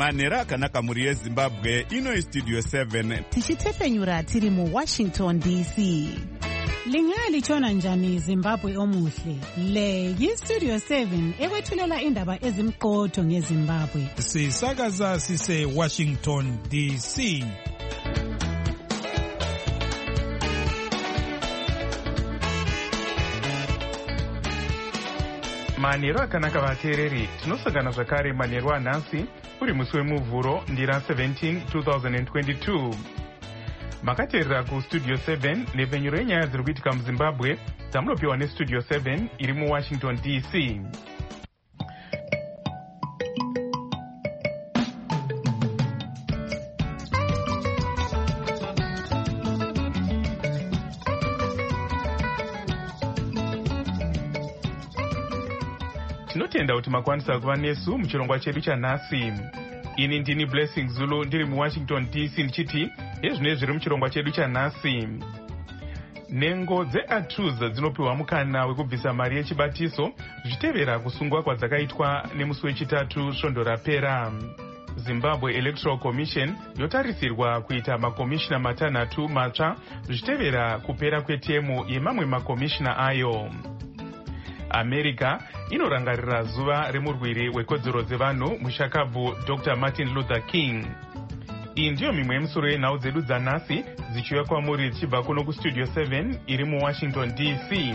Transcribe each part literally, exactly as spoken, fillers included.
manhero akanaka mhuri yezimbabwe. Ino istudio seven tichitefenyura tiri muwashington D C. Lingalitshona njani Zimbabwe omuhle? Le yistudio seven ekwethulela indaba ezimqotho ngeZimbabwe. Sisakaza sise Washington D C. Manhero akanaka vateereri, tinosangana zvakare manhero anhasi uri musi wemuvhuro ndira seventeen twenty twenty-two. Makateerera kustudio seven nepfenyuro yenyaya dziri kuitika muZimbabwe dzamunopiwa nestudio seven iri muWashington D C. Tinotenda kuti makwanisa kuva nesu muchirongwa chedu chanhasi. Ini ndini Blessing Zulu ndiri muWashington D C ndichiti ezvino zviri muchirongwa chedu chanhasi. Nhengo dzeATRUZ dzinopiwa mukana wekubvisa mari yechibatiso zvichitevera kusungwa kwadzakaitwa nemusi wechitatu svondo rapera. Zimbabwe Electoral Commission yotarisirwa kuita makomishina matanhatu matsva zvichitevera kupera kwetemu yemamwe makomishina ayo. America inorangarira zuva remurwiri wekodzero dzevanhu mushakabvu Doctor Martin Luther King. Iyi ndiyo mimwe yemisoro yenhau dzedu dzanhasi dzichiuya kwamuri dzichibva kuno kustudio seven iri muWashington D C.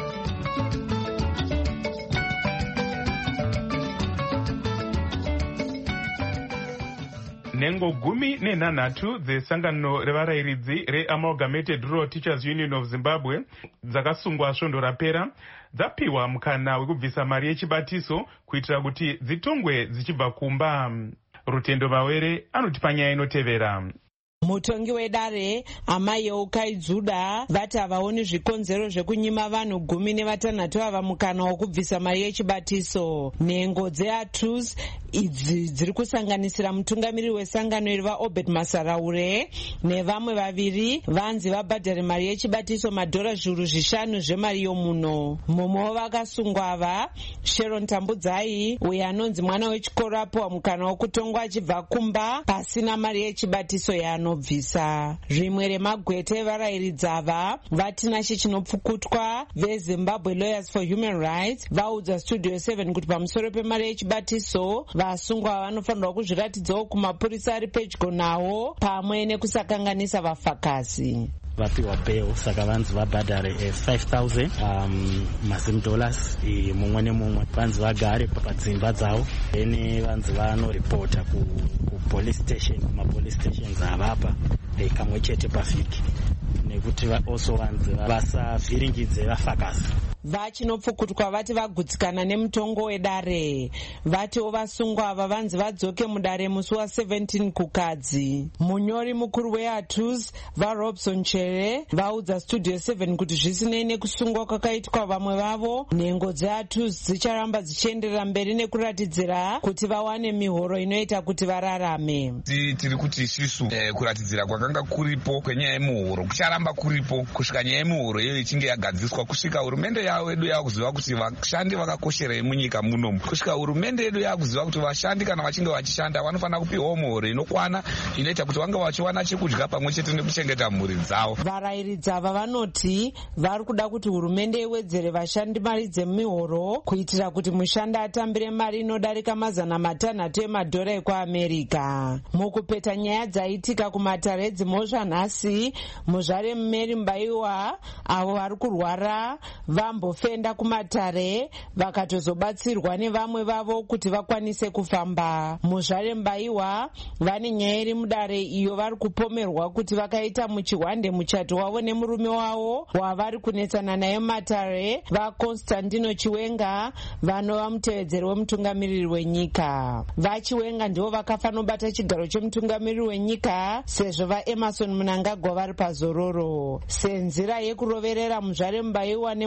Nhengo gumi nenhanhatu dzesangano revarayiridzi reAmalgamated Rural Teachers Union of Zimbabwe dzakasungwa svondo rapera dzapiwa mukana wekubvisa mari yechibatiso kuitira kuti dzitongwe dzichibva kumba. Rutendo Mawere anotipa nyaya inotevera. Mutongi wedare amai Ukaijuda vati havaoni zvikonzero zvekunyima vanhu gumi nevatanhatu ava mukana wokubvisa mari yechibatiso. Nhengo dzeATRUZ idzi dziri kusanganisira mutungamiriri wesangano iri vaObed Masaraure nevamwe vaviri vanzi vabhadhare mari yechibatiso madhora zviuru zvishanu zvemari yomuno. Mumwe wavakasungwa ava Sharon Tambudzai uyo anonzi mwana wechikoro apiwa mukana wokutongwa achibva kumba pasina mari yechibatiso yaano bvisa. Zvimwe remagwete evarayiridzi ava vatinashe chinopfukutwa veZimbabwe Lawyers for Human Rights vaudza studio seven kuti pamusoro pemari yechibatiso vasungwa vanofanirwa kuzviratidzawo kumapurisa ari pedyo nawo pamwe nekusakanganisa vafakasi. Vapiwa bail saka vanzi vabhadhare five thousand um, mazim dollars mumwe nemumwe vanzi vagare padzimba dzavo ene vanzi vanoripota ku, ku police station kumapolice stations avapa kamwe chete pavhiki nekuti also vanzi vasavhiringidze vafakasi. Vachinopfukutwa vati vagutsikana nemutongo wedare. Vatiwo vasungwa ava vanzi vadzoke mudare musi wa seventeen kukadzi. Munyori mukuru weATRUZ vaRobson Chere vaudza studio seven kuti zvisinei nekusungwa kwakaitwa vamwe vavo, nhengo dzeATRUZ dzicharamba dzichienderera mberi nekuratidzira kuti vawane mihoro inoita kuti vararame. Tiri kuti isusu eh, kuratidzira kwakanga kuripo kwenyaya yemuhoro kucharamba kuripo kusvika nyaya yemuhoro iyo ichinge yagadziswa kusvika hurumende yavo yedu yakuziva kuti vashandi vakakosherei munyika munomu, kusvika hurumende yedu yakuziva kuti vashandi kana vachinge vachishanda vanofanira kupiwawo muhoro inokwana inoita kuti vange vachiwana chekudya pamwe chete nekuchengeta mhuri dzavo. Varayiridzi ava vanoti vari kuda kuti hurumende iwedzere vashandi mari dzemihoro kuitira kuti mushandi atambire mari inodarika mazana matanhatu emadhora ekuAmerika. Mukupeta nyaya dzaitika kumatare edzimhosva nhasi, muzvare Mary Mbaiwa avo vari kurwara vambofenda kumatare vakatozobatsirwa nevamwe vavo kuti vakwanise kufamba. Muzvare Mbaiwa vane nyaya iri mudare iyo vari kupomerwa kuti vakaita muchihwande muchato wavo nemurume wavo wavari kunetsana naye matare vaConstantino Chiwenga vanova mutevedzeri wemutungamiriri wenyika. VaChiwenga ndivo vakafanobata chigaro chemutungamiriri wenyika sezvo vaEmerson Mnangagwa vari pazororo. Senzira yekuroverera muzvare Mbaiwa nemhosva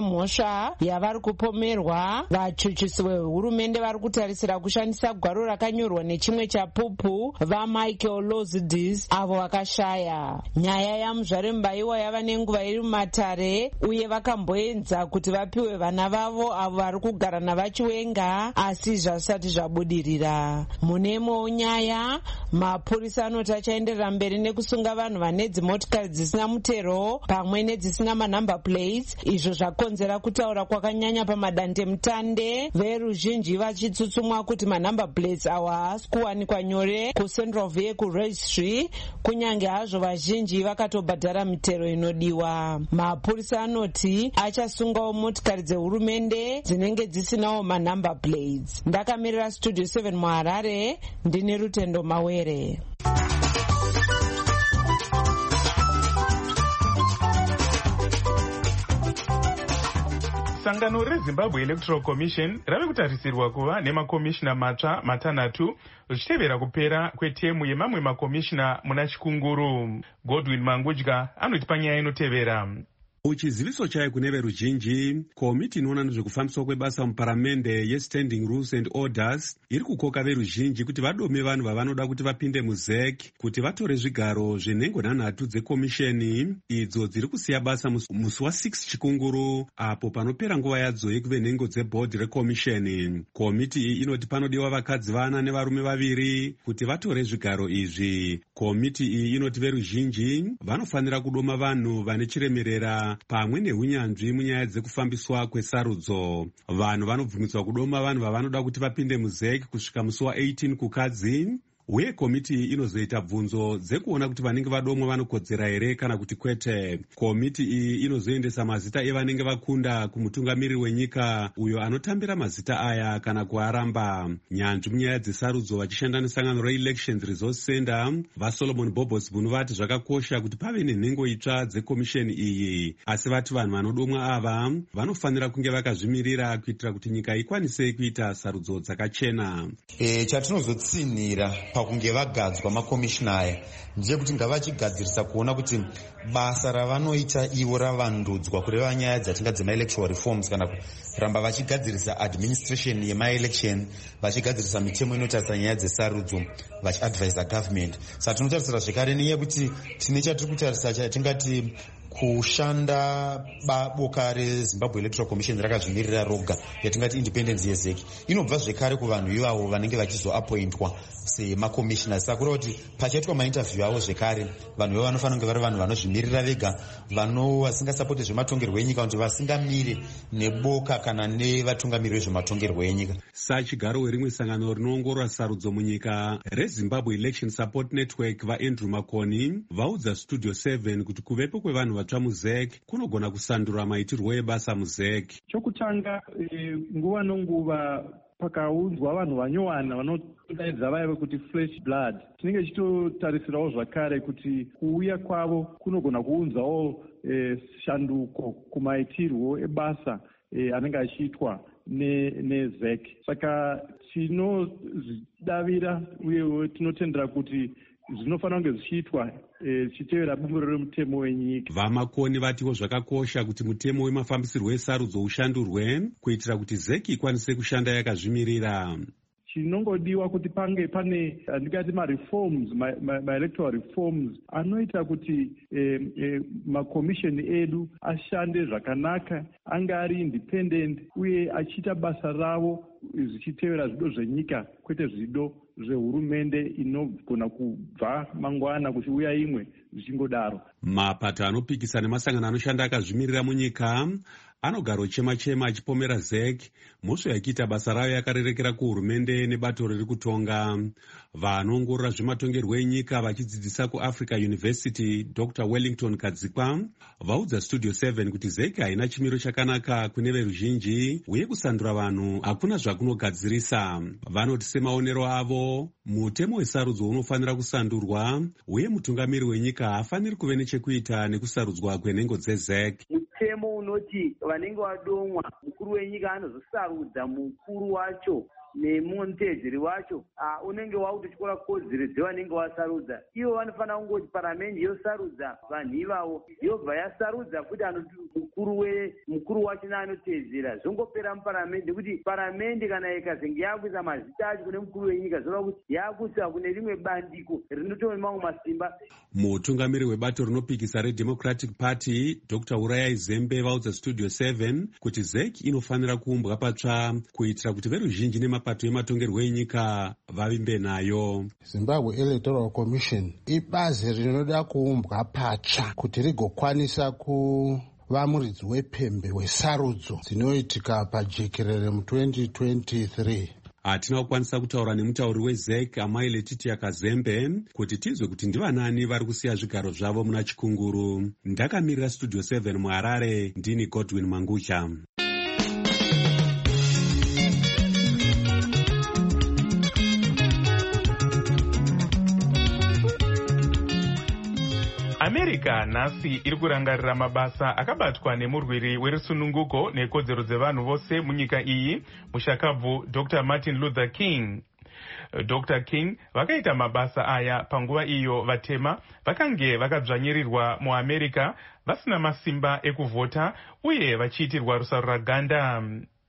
mhosva yavari kupomerwa. Vachuchisi vehurumende vari kutarisira kushandisa gwaro rakanyorwa nechimwe chapupu vaMichael Lozidis avo vakashaya. Nyaya yamuzvare Mbaiwa yava nenguva iri mumatare uye vakamboenza kuti vapiwe vana vavo avo vari kugara navachiwenga, asi zvasati zvabudirira. Mune imwewo nyaya, mapurisa anoti achaenderera mberi nekusunga vanhu vane dzimotikari dzisina mutero pamwe nedzisina manhamba plates, izvo zvakonzera kutaura kwakanyanya pamadandemutande, veruzhinji vachitsutsumwa kuti manhamba plates awa haasi kuwanikwa nyore kuCentral Vehicle Registry, kunyange hazvo vazhinji vakatobhadhara mitero inodiwa. Mapurisa anoti achasungawo motikari dzehurumende dzinenge dzisinawo manhamba plates. Ndakamirira Studio seven muHarare, ndine Rutendo Mawere. Sangano reZimbabwe Electoral Commission rave kutarisirwa kuva nemakomishina matsva matanhatu zvichitevera kupera kwetemu yemamwe makomishina muna Chikunguru. Godwin Mangudya anoti panyaya inotevera. Muchiziviso chayo kune veruzhinji, komiti inoona nezvekufambiswa kwebasa muparamende yeStanding Rules and Orders iri kukoka veruzhinji kuti vadome vanhu vavanoda kuti vapinde muZ E C kuti vatore zvigaro zvenhengo nhanhatu dzekomisheni idzo dziri kusiya basa musi wa6 Chikunguru, apo panopera nguva yadzo yekuve nhengo dzebhodhi rekomisheni. Komiti iyi inoti panodiwa vakadzi vana nevarume vaviri kuti vatore zvigaro izvi. Komiti iyi inoti veruzhinji vanofanira kudoma vanhu vane chiremerera pamwe neunyanzvi munyaya dzekufambiswa kwesarudzo. Vanhu vanobvumidzwa kudoma vanhu vavanoda kuti vapinde muZ E C kusvika musi wa18 kukadzi, uye komiti iyi inozoita bvunzo dzekuona kuti vanenge vadomwa vanokodzera here kana kuti kwete. Komiti iyi inozoendesa mazita evanenge vakunda kumutungamiriri wenyika uyo anotambira mazita aya kana kuaramba. Nyanzvi munyaya dzesarudzo vachishanda nesangano reElections Resource Center vaSolomon Bobosbunu vati zvakakosha kuti pave nenhengo itsva dzekomisheni iyi, asi vati vanhu vanodomwa ava vanofanira kunge vakazvimirira kuitira kuti nyika ikwanise kuita sarudzo dzakachena. E, chatinozotsinira pakunge vagadzwa makomishina aya ndeyekuti ngavachigadzirisa kuona kuti basa ravanoita ivo ravandudzwa kureva nyaya dzatinga dzemaelectoral reforms, kana kuramba vachigadzirisa administration yemaelection, vachigadzirisa mitemo inotarisa nyaya dzesarudzo, vachiadvisa government. Saka tinotarisira zvekare neyekuti tine chatiri kutarisa chatingati kushanda boka reZimbabwe Electoral Commission rakazvimirira roga yatingati independence yeZ E C inobva zvekare kuvanhu ivavo vanenge vachizoapointwa semakomishina. Saka kureva kuti pachaitwa mainterview avo zvekare vanhu ivavo vanofanira kunge vari vanhu vanozvimirira vega, vano vasingasapoti zvematongerwo enyika, kuti vasingamiri neboka kana nevatungamiriri vezvematongerwo enyika. Sachigaro werimwe sangano rinoongorora sarudzo munyika reZimbabwe Election Support Network vaAndrew Makoni vaudza Studio seven kuti kuvepo kwevanhu vatsva muZ E C kunogona kusandura maitirwo ebasa muZ E C. Chokutanga e, nguva nenguva pakaunzwa vanhu vanyowana vanodaidza vaive kuti fresh blood, tinenge tichitotarisirawo zvakare kuti kuuya kwavo kunogona kuunzawo e, shanduko kumaitirwo ebasa e, anenge achiitwa neZ E C. Saka tinozvidavira uye tinotendera kuti zvinofanira kunge zvichiitwa zvichitevera bumbiro remutemo wenyika. VaMakoni vatiwo zvakakosha kuti mutemo wemafambisirwo esarudzo ushandurwe kuitira kuti Z E C ikwanise kushanda yakazvimirira. Chinongodiwa kuti pange pane ndingati mareforms, maelectoral reforms anoita kuti eh, eh, makomisheni edu ashande zvakanaka, anga ari independent uye achiita basa ravo zvichitevera zvido zvenyika kwete zvido zvehurumende inogona kubva mangwana kuchiuya imwe zvichingodaro. Mapato anopikisa nemasangano anoshanda akazvimirira munyika anogaro chema chema achipomera Z E C mhosva yakiita basa rayo yakarerekera kuhurumende nebato riri kutonga. Vanoongorora zvematongerwo enyika vachidzidzisa kuAfrica University Doctor Wellington Kadzikwa vaudza Studio seven kuti Z E C haina chimiro chakanaka kune veruzhinji uye kusandura vanhu hakuna zvakunogadzirisa. Vanoti semaonero avo mutemo wesarudzo unofanira kusandurwa uye mutungamiri wenyika haafaniri kuve nechekuita nekusarudzwa kwenhengo dzeZ E C. Mutemo unoti vanenge vadomwa mukuru wenyika anozosarudza mukuru wacho nemuteedzeri wacho uh, unenge wakutotyora kodzero dzevanenge wasarudza. Ivo vanofanira kungoti paramende yosarudza vanhu ivavo, yobva yasarudza kuti anoti mukuru we mukuru wacho neanoteedzera, zvongopera muparamende, kuti paramende kana ikazenge yakuisa mazita acho kune mukuru wenyika zvinova kuti yakuisa kune rimwe bandiko rinotove mamwe masimba. Mutungamiri webato rinopikisa reDemocratic Party Doctor Urayai Zembe vaudza Studio seven kuti Z E C inofanira kuumbwa patsva kuitira kuti veruzhinji nemapato ematongerwo enyika vavimbe nayo. Zimbabwe Electoral Commission ibazi rinoda kuumbwa patsva kuti rigokwanisa kuva muridzi wepembe wesarudzo dzinoitika pajekerere mu twenty twenty-three. Hatina kukwanisa kutaura nemutauri weZ E C Amai Letitia Kazembe kuti tizwe kuti ndivanani vari kusiya zvigaro zvavo muna chikunguru. Ndakamirira Studio seven muHarare, ndini Godwin Mangucha. America nhasi iri kurangarira mabasa akabatwa nemurwiri werusununguko nekodzero dzevanhu vose munyika iyi, mushakabvu Doctor Martin Luther King. Doctor King vakaita mabasa aya panguva iyo vatema vakange vakadzvanyirirwa muAmerica vasina masimba ekuvhota uye vachiitirwa rusarura ganda.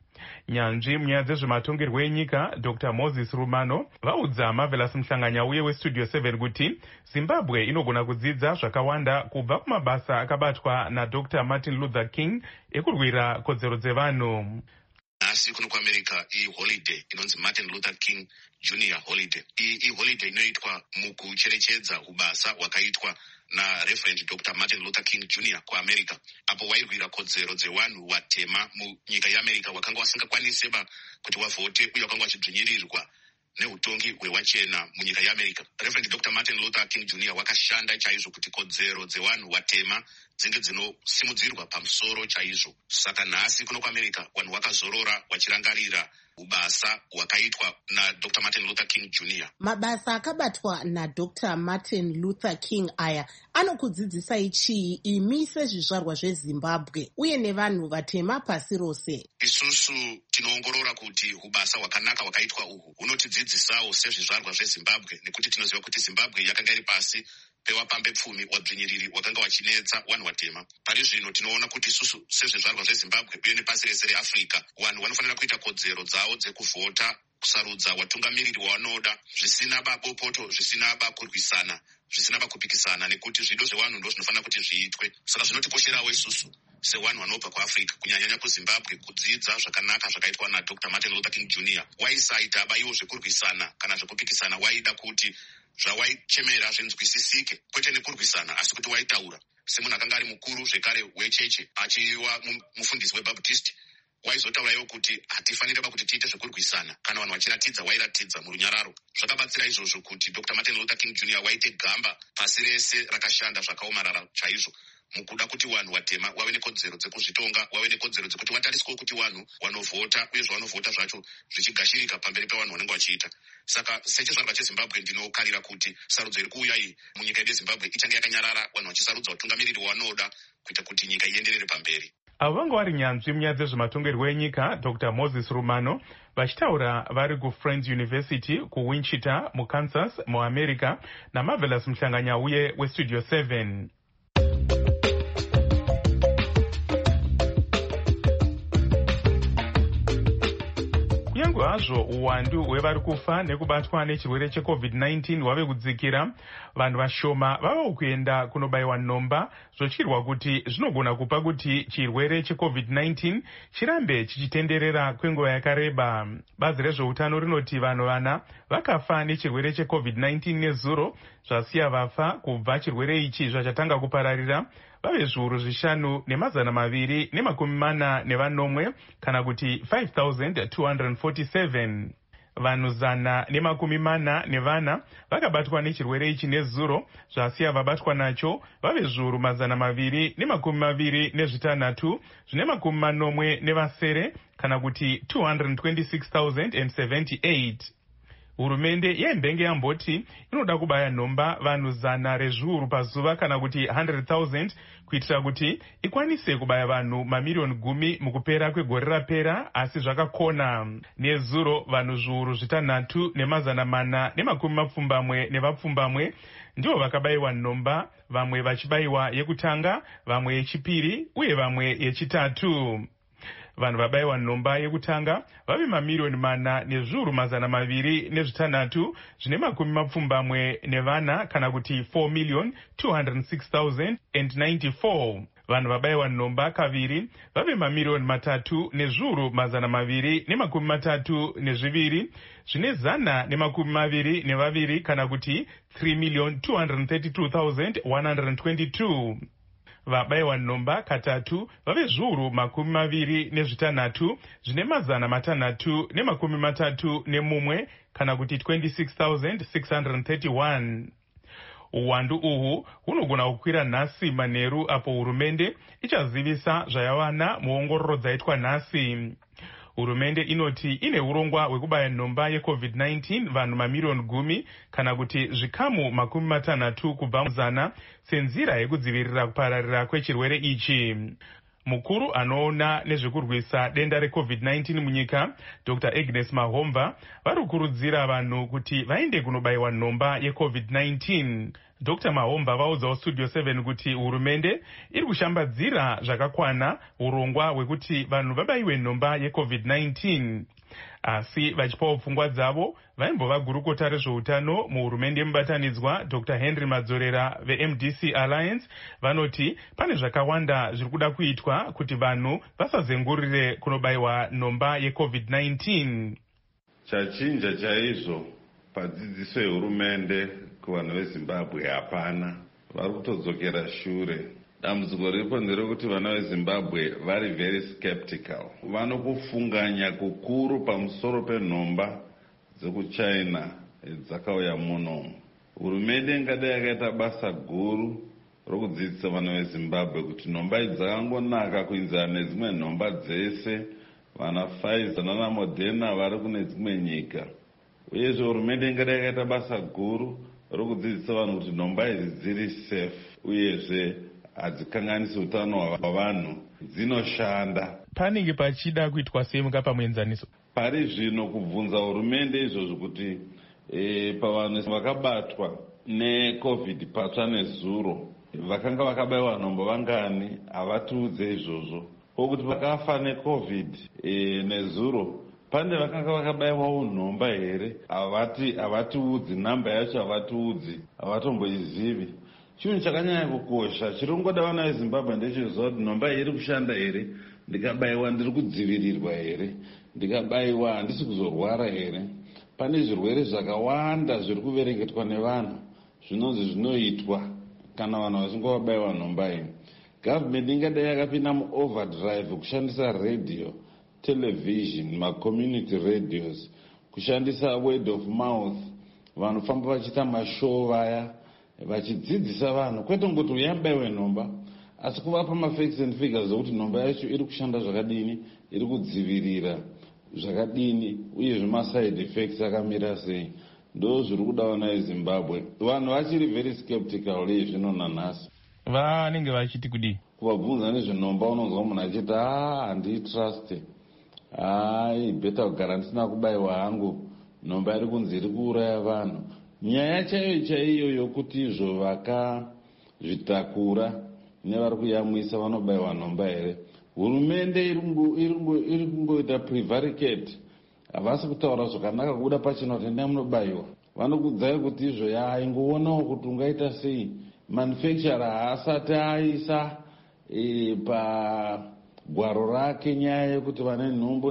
Nyanzvi munyaya dzezvematongerwo enyika Doctor Moses Rumano vaudza Marvelous Muhlanganyauye weStudio seven kuti Zimbabwe inogona kudzidza zvakawanda kubva kumabasa akabatwa naDoctor Martin Luther King ekurwira kodzero dzevanhu. Nhasi kuno kuAmerica iholiday inonzi Martin Luther King Junior Holiday. Iyi holiday inoitwa mukucherechedza ubasa hwakaitwa na Reverend Doctor Martin Luther King Junior kuAmerica, apo wairwira kodzero dzevanhu vatema munyika yeAmerica wakanga wasingakwanise ba kuti wavhote uye wakanga wachidzvinyirirwa neutongi hwewachena munyika yeAmerica. Reverend Doctor Martin Luther King Junior wakashanda chaizvo kuti kodzero dzevanhu vatema dzinge dzinosimudzirwa pamusoro chaizvo. Saka nhasi kuno kuAmerica vanhu vakazorora vachirangarira ubasa hwakaitwa na Doctor Martin Luther King Junior. Mabasa akabatwa na Doctor Martin Luther King aya anokudzidzisai chii imi sezvizvarwa zveZimbabwe uye nevanhu vatema pasi rose? Isusu tinoongorora kuti ubasa hwakanaka hwakaitwa uhu hunotidzidzisawo sezvizvarwa zveZimbabwe, nekuti tinoziva kuti Zimbabwe yakanga iri pasi pewapambe pfumi wadzvinyiriri wakanga wachinetsa vanhu vatema. Pari zvino tinoona kuti isusu sezvizvarwa zveZimbabwe uye nepasi rese reAfrica vanhu vanofanira kuita kodzero dzavo dzekuvhota, kusarudza watungamiriri wavanoda zvisina babopoto, zvisina bakurwisana, zvisina bakupikisana, nekuti zvido zvevanhu ndo zvinofanira kuti zviitwe. Saka zvinotikosheravo isusu sevanhu vanobva kuAfrica kunyanyanya kuZimbabwe kudzidza zvakanaka zvakaitwa na Doctor Martin Luther King Junior. Waisaita baiwo zvekurwisana kana zvekupikisana, waida kuti zvawaichemera zvinzwisisike, kwete nekurwisana asi kuti waitaura semunhu akanga ari mukuru zvekare wecheche achiva mufundisi weBaptist. Waizotaurawo kuti hatifanira ba kuti tiite zvekurwisana, kana vanhu vachiratidza wairatidza murunyararo. Zvakabatsira izvozvo kuti Doctor Martin Luther King Junior waite gamba pasi rese rakashanda zvakaomarara chaizvo mukuda kuti vanhu vatema wave nekodzero dzekuzvitonga, wave nekodzero dzekuti watariswewo kuti vanhu vanovhota uye zvanovhota zvacho zvichigashirika pamberi pevanhu vanenge vachiita. Saka sechizvarwa cheZimbabwe ndinokarira kuti sarudzo iri kuuya iyi munyika yedu yeZimbabwe ichange yakanyarara, vanhu vachisarudza utungamiriri wavanoda kuita kuti nyika ienderere pamberi. Avo vanga vari nyanzvi munyaya dzezvematongerwo enyika Doctor Moses Rumano vachitaura vari kuFriends University kuWichita muKansas muAmerica naMarvelous Muhlanganyauye weStudio seven. Hazvo uwandu hwevari kufa nekubatwa nechirwere checovid nineteen hwave kudzikira, vanhu vashoma vava kuenda kunobayiwa nhomba zvotyirwa kuti zvinogona kupa kuti chirwere checovid nineteen chirambe chichitenderera kwenguva yakareba. Bazi rezveutano rinoti vanhu vana vakafa nechirwere checovid nineteen nezuro, zvasiya vafa kubva chirwere ichi zvachatanga kupararira vave zviuru zvishanu nemazana maviri nemakumi mana nevanomwe, kana kuti five thousand two hundred forty-seven. Vanhu zana nemakumi mana nevana vakabatwa nechirwere ichi nezuro, zvasiya vabatwa nacho vave zviuru mazana maviri nemakumi maviri nezvitanhatu zvine makumi manomwe nevasere, kana kuti two hundred twenty-six thousand seventy-eight. hurumende yaimbenge yamboti inoda kubaya nhomba vanhu zana rezviuru pazuva kana kuti one hundred thousand kuitira kuti ikwanise kubaya vanhu mamiriyoni gumi mukupera kwegore rapera, asi zvakakona. Nezuro vanhu zviuru zvitanhatu nemazana mana nemakumi mapfumbamwe nevapfumbamwe ndivo vakabayiwa nhomba, vamwe vachibayiwa yekutanga, vamwe yechipiri uye vamwe yechitatu. Vanhu vabayiwa nhomba yekutanga vave mamiriyoni mana nezviuru mazana maviri nezvitanhatu zvine makumi mapfumbamwe nevana kana kuti four million two hundred six thousand ninety-four. Vanhu vabayiwa nhomba kaviri vave mamiriyoni matatu nezviuru mazana maviri nemakumi matatu nezviviri zvine zana nemakumi maviri nevaviri kana kuti three million two hundred thirty-two thousand one hundred twenty-two. Vabayiwa nhomba katatu vave zviuru makumi maviri nezvitanhatu zvine mazana matanhatu nemakumi matatu nemumwe kana kuti twenty-six thousand six hundred thirty-one. Uwandu uhu hunogona kukwira nhasi manheru apo hurumende ichazivisa zvayawana muongororo dzaitwa nhasi. Hurumende inoti ine urongwa hwekubaya nhomba yecovid nineteen vanhu mamiriyoni gumi kana kuti zvikamu makumi matanhatu kubva muzana senzira yekudzivirira kupararira kwechirwere ichi. Mukuru anoona nezvekurwisa denda recovid nineteen munyika, Doctor Agnes Mahomva, vari kukurudzira vanhu kuti vaende kunobayiwa nhomba yecovid nineteen. Doctor Mahomva vaudzawo Studio seven kuti hurumende iri kushambadzira zvakakwana urongwa hwekuti vanhu vabayiwe nhomba yecovid nineteen. Asi vachipawo pfungwa dzavo vaimbova gurukota rezveutano muhurumende yemubatanidzwa Doctor Henry Madzorera veM D C Alliance vanoti pane zvakawanda zviri kuda kuitwa kuti vanhu vasazengurire kunobayiwa nhomba yecovid nineteen. Chachinja chaizvo padzidziso yehurumende kuvanhu veZimbabwe hapana, vari kutodzokera shure. Dambudziko riripo nderekuti vana veZimbabwe vari very skeptical. Vanokufunganya kukuru pamusoro penhomba dzekuchina dzakauya muno. Hurumende ingadai yakaita basa guru rokudzidzisa vana veZimbabwe kuti nhomba idzi dzakangonaka kuinzana nedzimwe nhomba dzese, vana Pfizer nana Moderna vari kune dzimwe nyika. Uyezve hurumende ingadai yakaita basa guru rokudzidzisa vanhu kuti nhomba idzi dziri safe uyezve hadzikanganisi utano hwavanhu, dzinoshanda. Panenge pachida kuitwa sei mukapamuenzaniso? Pari zvino kubvunza hurumende izvozvo kuti e, pavanhu vakabatwa necovid patsva nezuro vakanga vakabayiwa nhomba vangani, havatiudze izvozvo. Kokuti vakafa necovid e, nezuro pane vakanga vakabayiwawo nhomba here, havati havatiudzi namba yacho, havatiudzi, havatomboizivi. Chinhu chakanyanya kukosha chiri kungoda vana veZimbabwe ndechekuziva kuti nhomba iri kushanda here, ndikabayiwa ndiri kudzivirirwa here, ndikabayiwa handisi kuzorwara here. Pane zvirwere zvakawanda zviri kuverengetwa nevanhu zvinonzi zvinoitwa kana vanhu vasingovabayiwa nhomba iyi. Gavhmendi ingadai yakapinda muoverdrive kushandisa radio, television, macommunity radios, kushandisa word of mouth, vanhu famba vachiita mashow vaya vachidzidzisa vanhu kwete ngoti uyabayiwe nhomba, asi kuvapa mafacts and figures zokuti nhomba yacho iri kushanda zvakadini, iri kudzivirira zvakadini, uyezve maside effects akamira sei. Ndo zviri kuda vana veZimbabwe. Vanhu vachiri very skeptical izvino nanhasi. Vanenge vachiti kudii? Kuvabvunza nezvenhomba unonzwa munhu achiti ah handiitruste, hai beta kugara ndisina kubayiwa hangu, nhomba iri kunzi iri kuuraya vanhu. Nyaya chaiyo chaiyo yokuti izvo vakazvitakura nevari kuyamwisa vanobayiwa nhomba here, hurumende iri kungoita prevaricate, havasi kutaura zvakanaka kuda pachina kuti ndai munobayiwa. Vanokudzai kuti izvo yaingoonawo kuti ungaita sei. Manufacturer haasati aisa e, pagwaro rake nyaya yekuti vane nhombo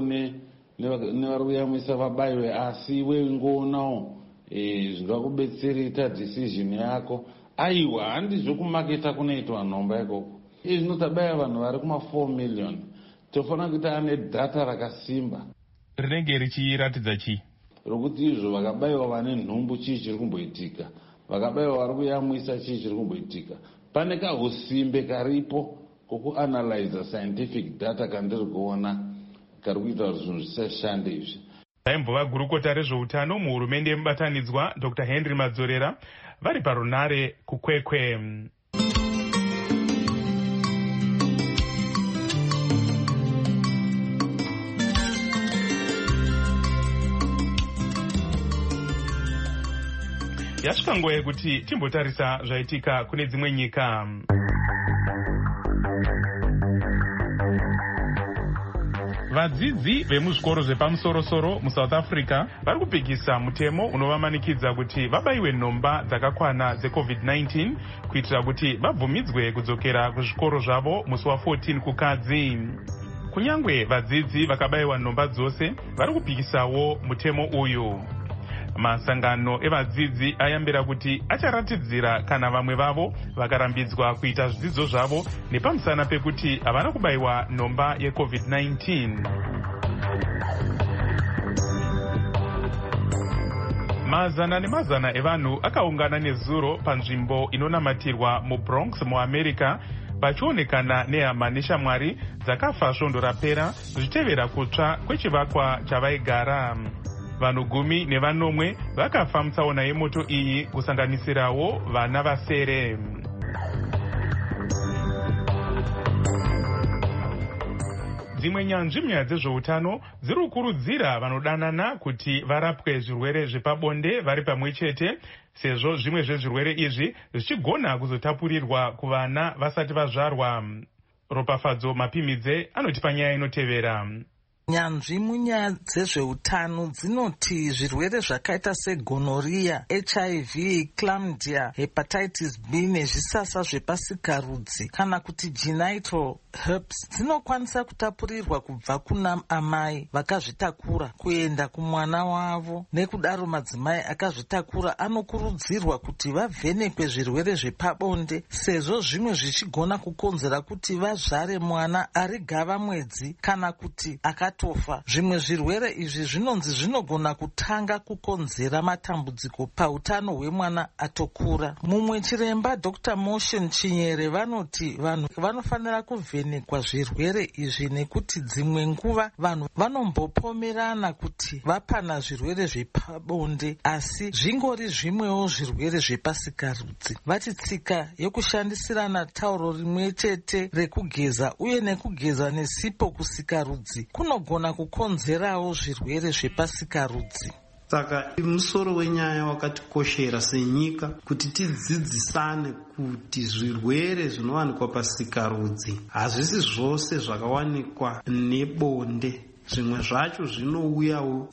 nevari kuyamwisa vabayiwe, asi iwe ingoonawo e, zvingakubetsereta decision yako. Aiwa handizvo kumaketa kunoitwa nhomba ikoko. Izvi zvinotabaya vanhu vari kuma four million. Tofanira kuita ane data rakasimba rinenge richiratidza chii? Rokuti izvo vakabayiwa vane nhumbu chii chiri kumboitika, vakabayiwa vari kuyamwisa chii chiri kumboitika. Pane kahusimbe karipo kokuanalyza scientific data kandiri kuona kari kuita kuti zvinhu zvisashande izvi. vaimbova gurukota rezveutano muhurumende yemubatanidzwa Dr Henry Madzorera vari parunare kukwekwe. Yasvika nguva yekuti timbotarisa zvaitika kune dzimwe nyika. Vadzidzi vemuzvikoro zvepamusoro-soro muSouth Africa vari kupikisa mutemo unovamanikidza kuti vabayiwe nhomba dzakakwana dzecovid nineteen kuitira kuti vabvumidzwe kudzokera kuzvikoro zvavo musi wa14 kukadzi. Kunyangwe vadzidzi vakabayiwa nhomba dzose vari kupikisawo mutemo uyu. Masangano evadzidzi ayambira kuti acharatidzira kana vamwe vavo vakarambidzwa kuita zvidzidzo zvavo nepamusana pekuti havana kubayiwa nhomba yecovid nineteen. Mazana nemazana evanhu akaungana nezuro panzvimbo inonamatirwa muBronx muAmerica vachionekana nehama neshamwari dzakafa svondo rapera zvichitevera kutsva kwechivakwa chavaigara. Vanhu gumi nevanomwe vakafa mutsaona yemoto iyi kusanganisirawo vana vasere. Dzimwe nyanzvi munyaya dzezveutano dziri kukurudzira vanodanana kuti varapwe zvirwere zvepabonde vari pamwe chete, sezvo zvimwe zvezvirwere izvi zvichigona kuzotapurirwa kuvana vasati vazvarwa. Ropafadzo Mapimidze anoti panyaya inotevera. Nyanzvi munyaya dzezveutano dzinoti zvirwere zvakaita segonoria, H I V, chlamydia, hepatitis B nezvisasa zvepasikarudzi kana kuti genital herpes dzinokwanisa kutapurirwa kubva kuna amai vakazvitakura kuenda kumwana wavo. Nekudaro madzimai akazvitakura anokurudzirwa kuti vavhenekwe zvirwere zvepabonde, sezvo zvimwe zvichigona kukonzera kuti vazvare mwana ari gava mwedzi kana kuti aka tofa. Zvimwe zvirwere izvi zvinonzi zvinogona kutanga kukonzera matambudziko pautano hwemwana atokura. Mumwe chiremba Doctor Motion Chinyere vanoti vanhu vanofanira kuvhenekwa zvirwere izvi nekuti dzimwe nguva vanhu vanombopomerana kuti vapana zvirwere zvepabonde asi zvingori zvimwewo zvirwere zvepasikarudzi. Vati tsika yokushandisirana tauro rimwe chete rekugeza uye nekugeza nesipo kusikarudzi kuno gona kukonzerawo zvirwere zvepasikarudzi. Saka musoro wenyaya wakatikoshera senyika kuti tidzidzisane kuti zvirwere zvinowanikwa pasikarudzi hazvisi zvose zvakawanikwa nebonde. Zvimwe zvacho zvinouyawo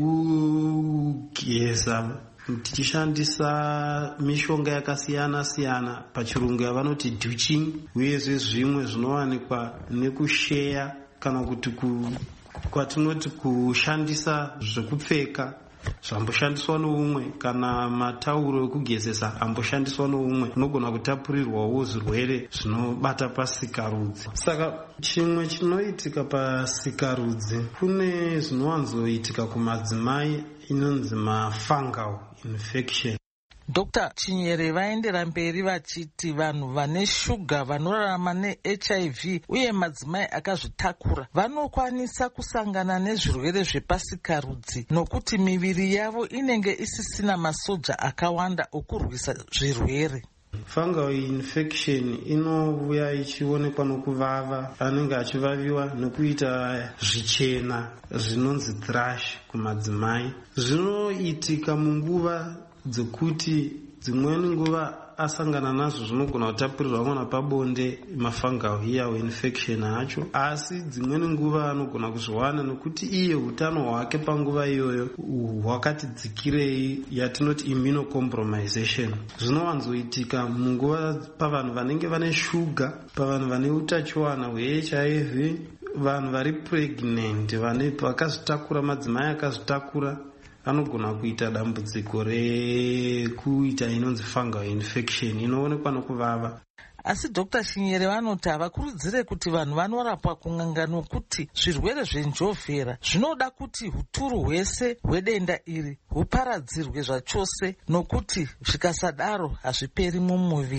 nekugeza tichishandisa mishonga yakasiyana siyana, pachirungu yavanoti douching, uyezve zvimwe zvinowanikwa nekusheya kana kuti ku kwatinoti kushandisa zvekupfeka zvamboshandiswa noumwe kana matauro ekugezesa amboshandiswa noumwe, unogona kutapurirwawo zvirwere zvinobata pasikarudzi. Saka chimwe chinoitika pasikarudzi kune zvinowanzoitika kumadzimai inonzi mafungal infection. Doctor Chinyere vaendera mberi vachiti vanhu vane shuga vanorarama neH I V uye madzimai akazvitakura vanokwanisa kusangana nezvirwere zvepasikarudzi nokuti miviri yavo inenge isisina masoja akawanda okurwisa zvirwere. Fungal infection inouya ichionekwa nokuvava, anenge achivaviwa nekuita zvichena zvinonzi thrush kumadzimai. Zvinoitika munguva dzekuti dzimweni nguva asangana nazvo zvinogona kutapurirwa mwana pabonde mafungal iyawo infection acho, asi dzimweni nguva anogona kuzviwana nokuti iye utano hwake panguva iyoyo hwakati dzikirei, yatinoti immunocompromisation. Zvinowanzoitika munguva pavanhu vanenge vane shuga, pavanhu vane utachiwana hweH I V, vanhu vari pregnant, vane vakazvitakura, madzimai akazvitakura anogona kuita dambudziko rekuita inonzi fungal infection inoonekwa nokuvava. Asi Doctor Chinyere vanoti havakurudzire kuti vanhu vanorapwa kun'anga nokuti zvirwere zvenjovhera zvinoda kuti huturu hwese hwedenda iri huparadzirwe zvachose nokuti zvikasadaro hazviperi mumuviri.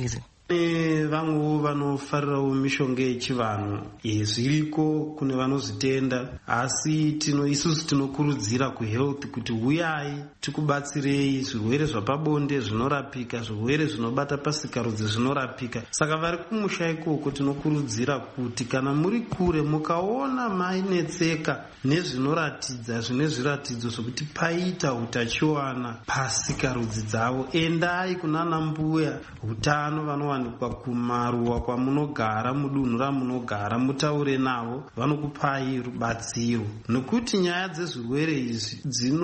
vamwewo vanofarirawo mishonga yechivanhu zviriko kune vanozvitenda, asi tino isusu tinokurudzira kuhealth kuti uyai tikubatsirei. Zvirwere zvapabonde zvinorapika, zvirwere zvinobata pasikarudzi zvinorapika. Saka vari kumusha ikoko tinokurudzira kuti kana muri kure mukaona mainetseka nezvinoratidza zvine zviratidzo zvokuti paita utachiwana pasikarudzi dzavo, endai kunana mbuya hutano vanowanikwa kumaruwa kwamunogara, mudunhu ramunogara, mutaure navo, vanokupai rubatsiro. Nokuti nyaya dzezvirwere izvi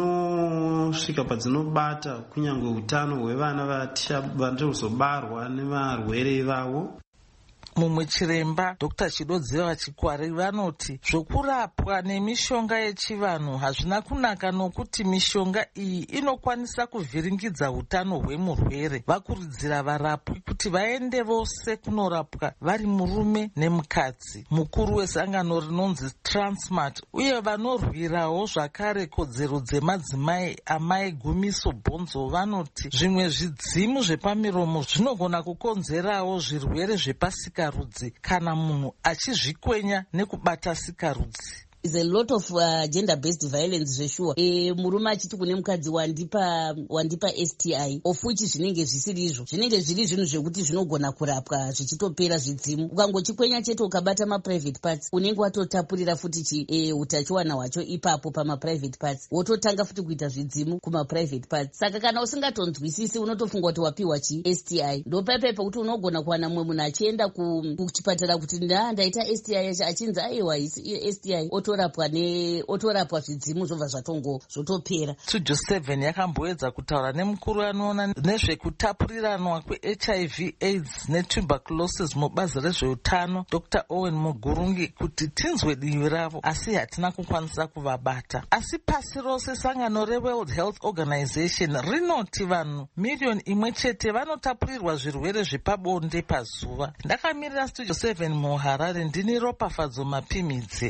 dzinosvika padzinobata kunyange utano hwevana vachirizobarwa nevarwere vavo. Mumwe chiremba Dr Chidodzeva Chikwari vanoti zvokurapwa nemishonga yechivanhu hazvina kunaka, nokuti mishonga iyi inokwanisa kuvhiringidza utano hwemurwere. Vakurudzira varapwi kuti vaende vose kunorapwa, vari murume nemukadzi. Mukuru wesangano rinonzi Transmart uye vanorwirawo zvakare kodzero dzemadzimai amai Gumiso Bhonzo vanoti zvimwe zvidzimu zvepamiromo zvinogona kukonzerawo zvirwere zvepasika rudzi kana munhu achizvikwenya nekubata sikarudzi. Is a lot of uh, gender-based violence zveshuwa. E, murume achiti kune mukadzi wandipa wandipa S T I, of which zvinenge zvisiri izvo. Zvinenge zviri zvinhu zvekuti zvinogona kurapwa zvichitopera zvidzimu. Ukangochikwenya chete ukabata ma-private parts, unenge watotapurira futi chi e, utachiwana hwacho ipapo pama-private parts. Wototanga futi kuita zvidzimu kuma-private parts. Saka kana usingatonzwisisi unotofunga kuti wapiwa chi S T I. Ndo paipai pekuti unogona kuwana mumwe munhu achienda kuchipatara kuti nda ndaita S T I yacho achinzi aiwa S T I. Otorapwa ne otorapwa zvidzimu zvobva zvatongo zvotopera. Studio seven yakamboedza kutaura nemukuru anoona nezvekutapuriranwa kwe-H I V AIDS netuberculosis mubazi rezveutano Dr Owen Mugurungi kuti tinzwe divi ravo, asi hatina kukwanisa kuvabata. Asi pasi rose sangano reWorld Health Organization rinoti vanhu miriyoni imwe chete vanotapurirwa zvirwere zvepabonde pazuva. Ndakamirira Studio seven muHarare, ndini Ropafadzo Mapimidze.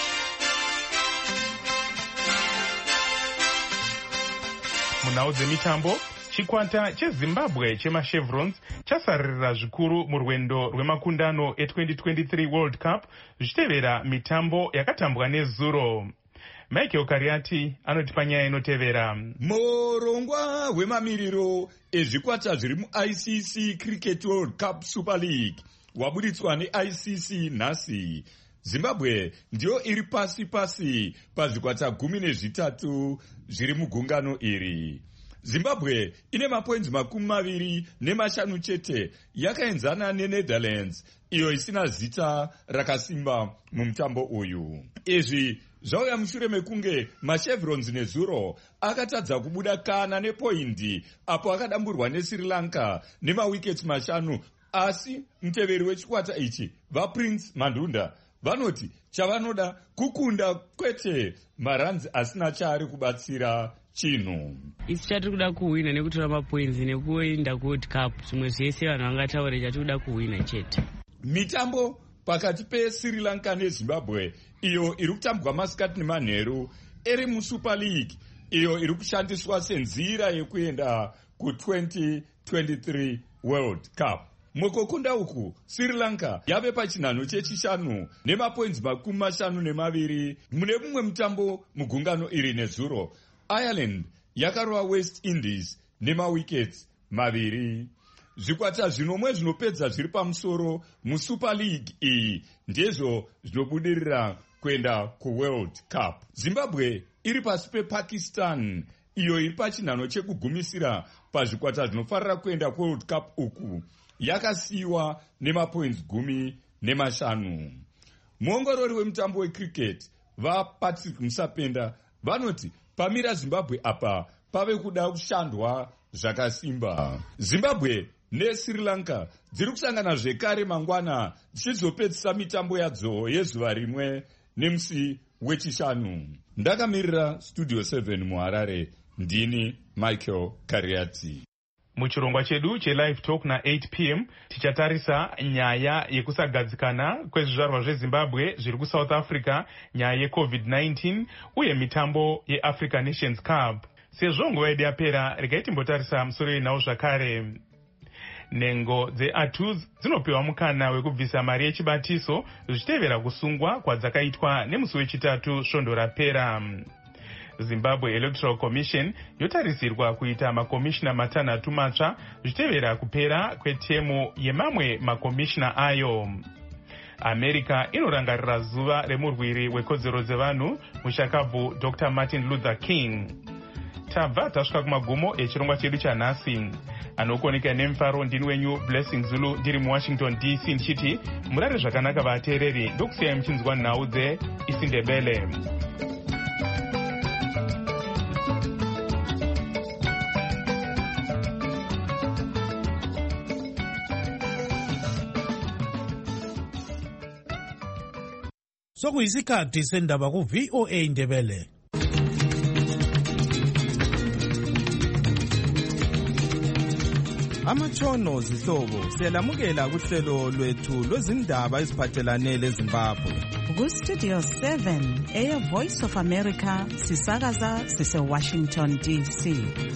Munhau dzemitambo, chikwata cheZimbabwe chemachevrons chasaririra zvikuru murwendo rwemakundano e-twenty twenty-three World Cup zvichitevera mitambo yakatambwa nezuro. Michael Kariati anotipa nyaya inotevera. Murongwa hwemamiriro ezvikwata zviri mu-I C C Cricket World Cup Super League wabuditswa ne-I C C nhasi. Zimbabwe ndiyo iri pasi pasi pazvikwata gumi nezvitatu zviri mugungano iri. Zimbabwe ine mapoints makumi maviri nemashanu chete, yakaenzana neNetherlands iyo isina zita rakasimba mumutambo uyu. Izvi zvauya mushure mekunge machevrons nezuro akatadza kubuda kana nepoindi apo akadamburwa neSri Lanka nemawiketi mashanu, asi muteveri wechikwata ichi vaPrince Mandunda vanoti chavanoda kukunda kwete maranzi asina chaari kubatsira chinhu. Isi chatiri kuda kuhwina nekutora mapoints nekuenda kuWorld Cup, zvimwe zvese vanhu vangataure chatiri kuda kuhwina chete. Mitambo pakati peSri Lanka neZimbabwe iyo iri kutambwa masikati nemanheru iri muSuper League iyo iri kushandiswa senzira yekuenda ku-twenty twenty-three World Cup. Mukukunda uku Sri Lanka yave pachinhano chechishanu nemapoints makumi mashanu nemaviri. Mune mumwe mutambo mugungano iri nezuro, Ireland yakarova West Indies nemawikets maviri. Zvikwata zvinomwe zvinopedza zviri pamusoro muSuper League iyi ndezvo zvinobudirira kuenda kuWorld Cup. Zimbabwe iri pasi pePakistan iyo iri pachinhano chekugumisira pazvikwata zvinofarira kuenda kuWorld Cup uku, yakasiyiwa nemapoints gumi nemashanu. Muongorori wemutambo wecricket vaPatrick Musapenda vanoti pamira Zimbabwe apa pave kuda kushandwa zvakasimba. Zimbabwe neSri Lanka dziri kusangana zvekare mangwana dzichizopedzisa mitambo yadzo yezuva rimwe nemusi wechishanu. Ndakamirira Studio seven muHarare, ndini Michael Kariati. Muchirongwa chedu che-Live Talk na-eight p m tichatarisa nyaya yekusagadzikana kwezvizvarwa zveZimbabwe zviri kuSouth Africa, nyaya yeCovid nineteen uye mitambo yeAfrica Nations Cup. Sezvo nguva yedu yapera, regai timbotarisa musoro yenhau zvakare. nhengo dzeatus dzinopiwa mukana wekubvisa mari yechibatiso zvichitevera kusungwa kwadzakaitwa nemusi wechitatu svondo rapera. Zimbabwe Electoral Commission yotarisirwa kuita makomishina matanhatu matsva zvichitevera kupera kwetemu yemamwe makomishina ayo. America inorangarira zuva remurwiri wekodzero dzevanhu mushakabvu Doctor Martin Luther King. Tabva tasvika kumagumo echirongwa chedu chanhasi. Anokoneka nemufaro ndini wenyu Blessing Zulu ndiri muWashington D C ndichiti murare zvakanaka vateereri ndokusiyai muchinzwa nhau dzeIsindebele. Sokuyisikhathi sendaba ku V O A Ndebele. Amatshono zihlobo siyalamukela kuhlelo lwethu lwezindaba eziphathelane leZimbabwe. Ku Studio seven eya Voice of America sisakaza sise Washington D C.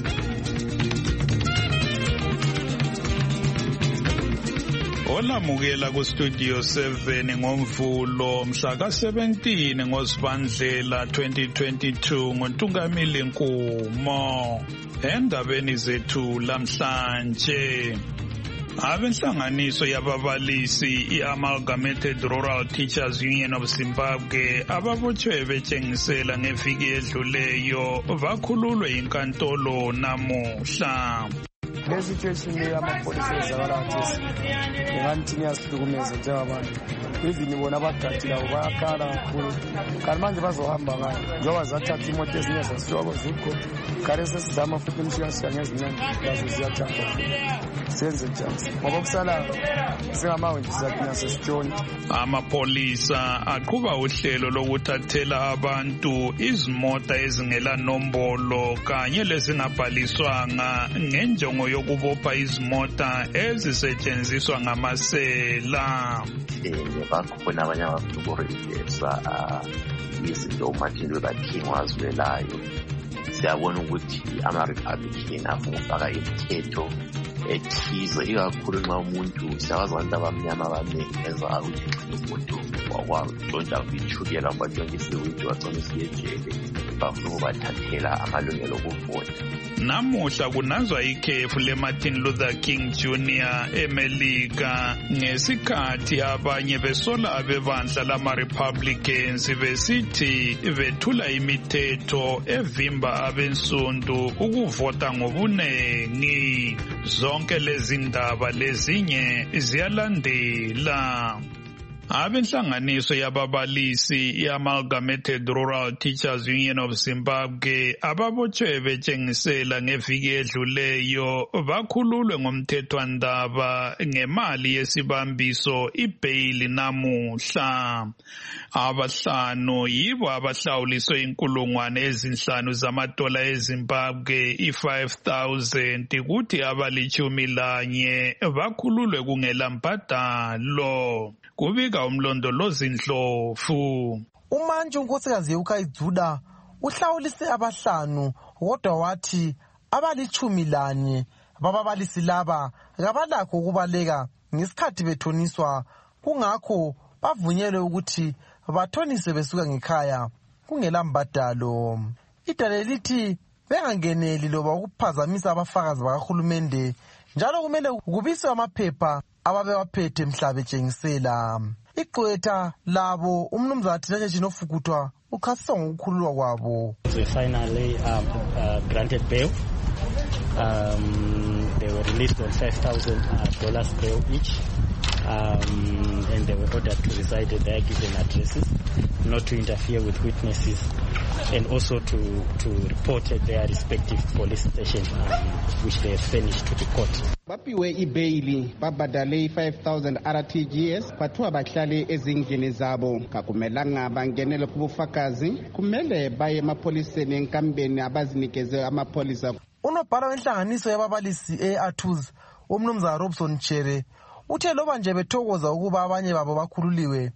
Olamukela ku Studio seven ngomvulo mhla ka seventeen ngoSibandlela twenty twenty-two ngoNtungamili Nkumo. Endabeni zethu lamhlanje abenhlanganiso yababalisi i-Amalgamated Rural Teachers Union of Zimbabwe ababotshwe betshengisela ngeviki edluleyo bakhululwe inkantolo namuhla. Le situation yamapholisa ezakalathisi ngani ngiyasihlukumeza njengabantu even bona abagadi labo bayakhala kakhulu kanti manje bazohamba ngayo njengoba zathatha imoto ezinye zasiwa kozukho kare sesizama futhi imshiyashaya ngezinyanga lazo ziyathatha senze njani ngoba kusala singamawe nje sathina sesitshoni. Amapolisa aqhuba uhlelo lokuthathela abantu izimota ezingela nombolo kanye lezingabhaliswanga ngenjongo yokubopha izimota ezisetshenziswa ngamasela. Bakhona abanye abafukurisa izinto uMartin Luther King wazwelayo. Siyabona ukuthi ama-Republican afuna ukufaka imithetho ethize ikakhulu nxa umuntu siyawazi abantu abamnyama abaningi benza ukuthi umuntu wakwantshontsha kwithukela kwatshontsha ukuthi watshontsha ejele bafuna ukubathathela amalungelo okuvota. Namuhla kunazwa ikhefu leMartin Luther King Junior eMelika ngesikhathi abanye besola abebandla lama-Republicans besithi bethula imithetho evimba abensundu ukuvota ngobunengi. Zonke lezi ndaba lezinye ziyalandela. Abenhlanganiso yababalisi i-Amalgamated Rural Teachers Union of Zimbabwe ababotshwe betshengisela ngeviki edluleyo bakhululwe ngomthethwandaba ngemali yesibambiso ibheyili namuhla. Abahlanu yibo abahlawuliswe inkulungwane ezinhlanu zamadola eZimbabwe i-five thousand kuthi abalitshumi lanye bakhululwe kungela mbadalo. Kubika umlondolozi Ndlovu. Umantshi unkosikazi uKayidzuda uhlawulise abahlanu kodwa wathi abalitshumi lanye bababalisi laba kabalakho ukubaleka ngesikhathi bethoniswa kungakho bavunyelwe ukuthi bathoniswe besuka ngekhaya kungela mbadalo. Idale lithi bengangeneli loba ukuphazamisa abafakazi bakahulumende njalo kumele kubiswe amaphepha ababewaphethe mhla betshengisela. Igqwetha labo umnumzana Tinashe Chinofukutwa ukhasisa ngokukhululwa kwabo. They finally um, uh, granted bail. Um, they were released on five thousand dollars bail each. Um, and they were ordered to reside at their given addresses, not to interfere with witnesses, and also to, to report at their respective police stations, um, which they have furnished to the court. Bapiwe ibeyili babadale five thousand R T G S bathiwa bahlale ezindlini zabo kakumelanga bangenele kubufakazi kumele baye emapoliseni enkambeni abazinikeze amapolisa. Unobhala wenhlanganiso yababalisi e-Atus umnumzana Robson Chere uthe loba nje bethokoza ukuba abanye babo bakhululiwe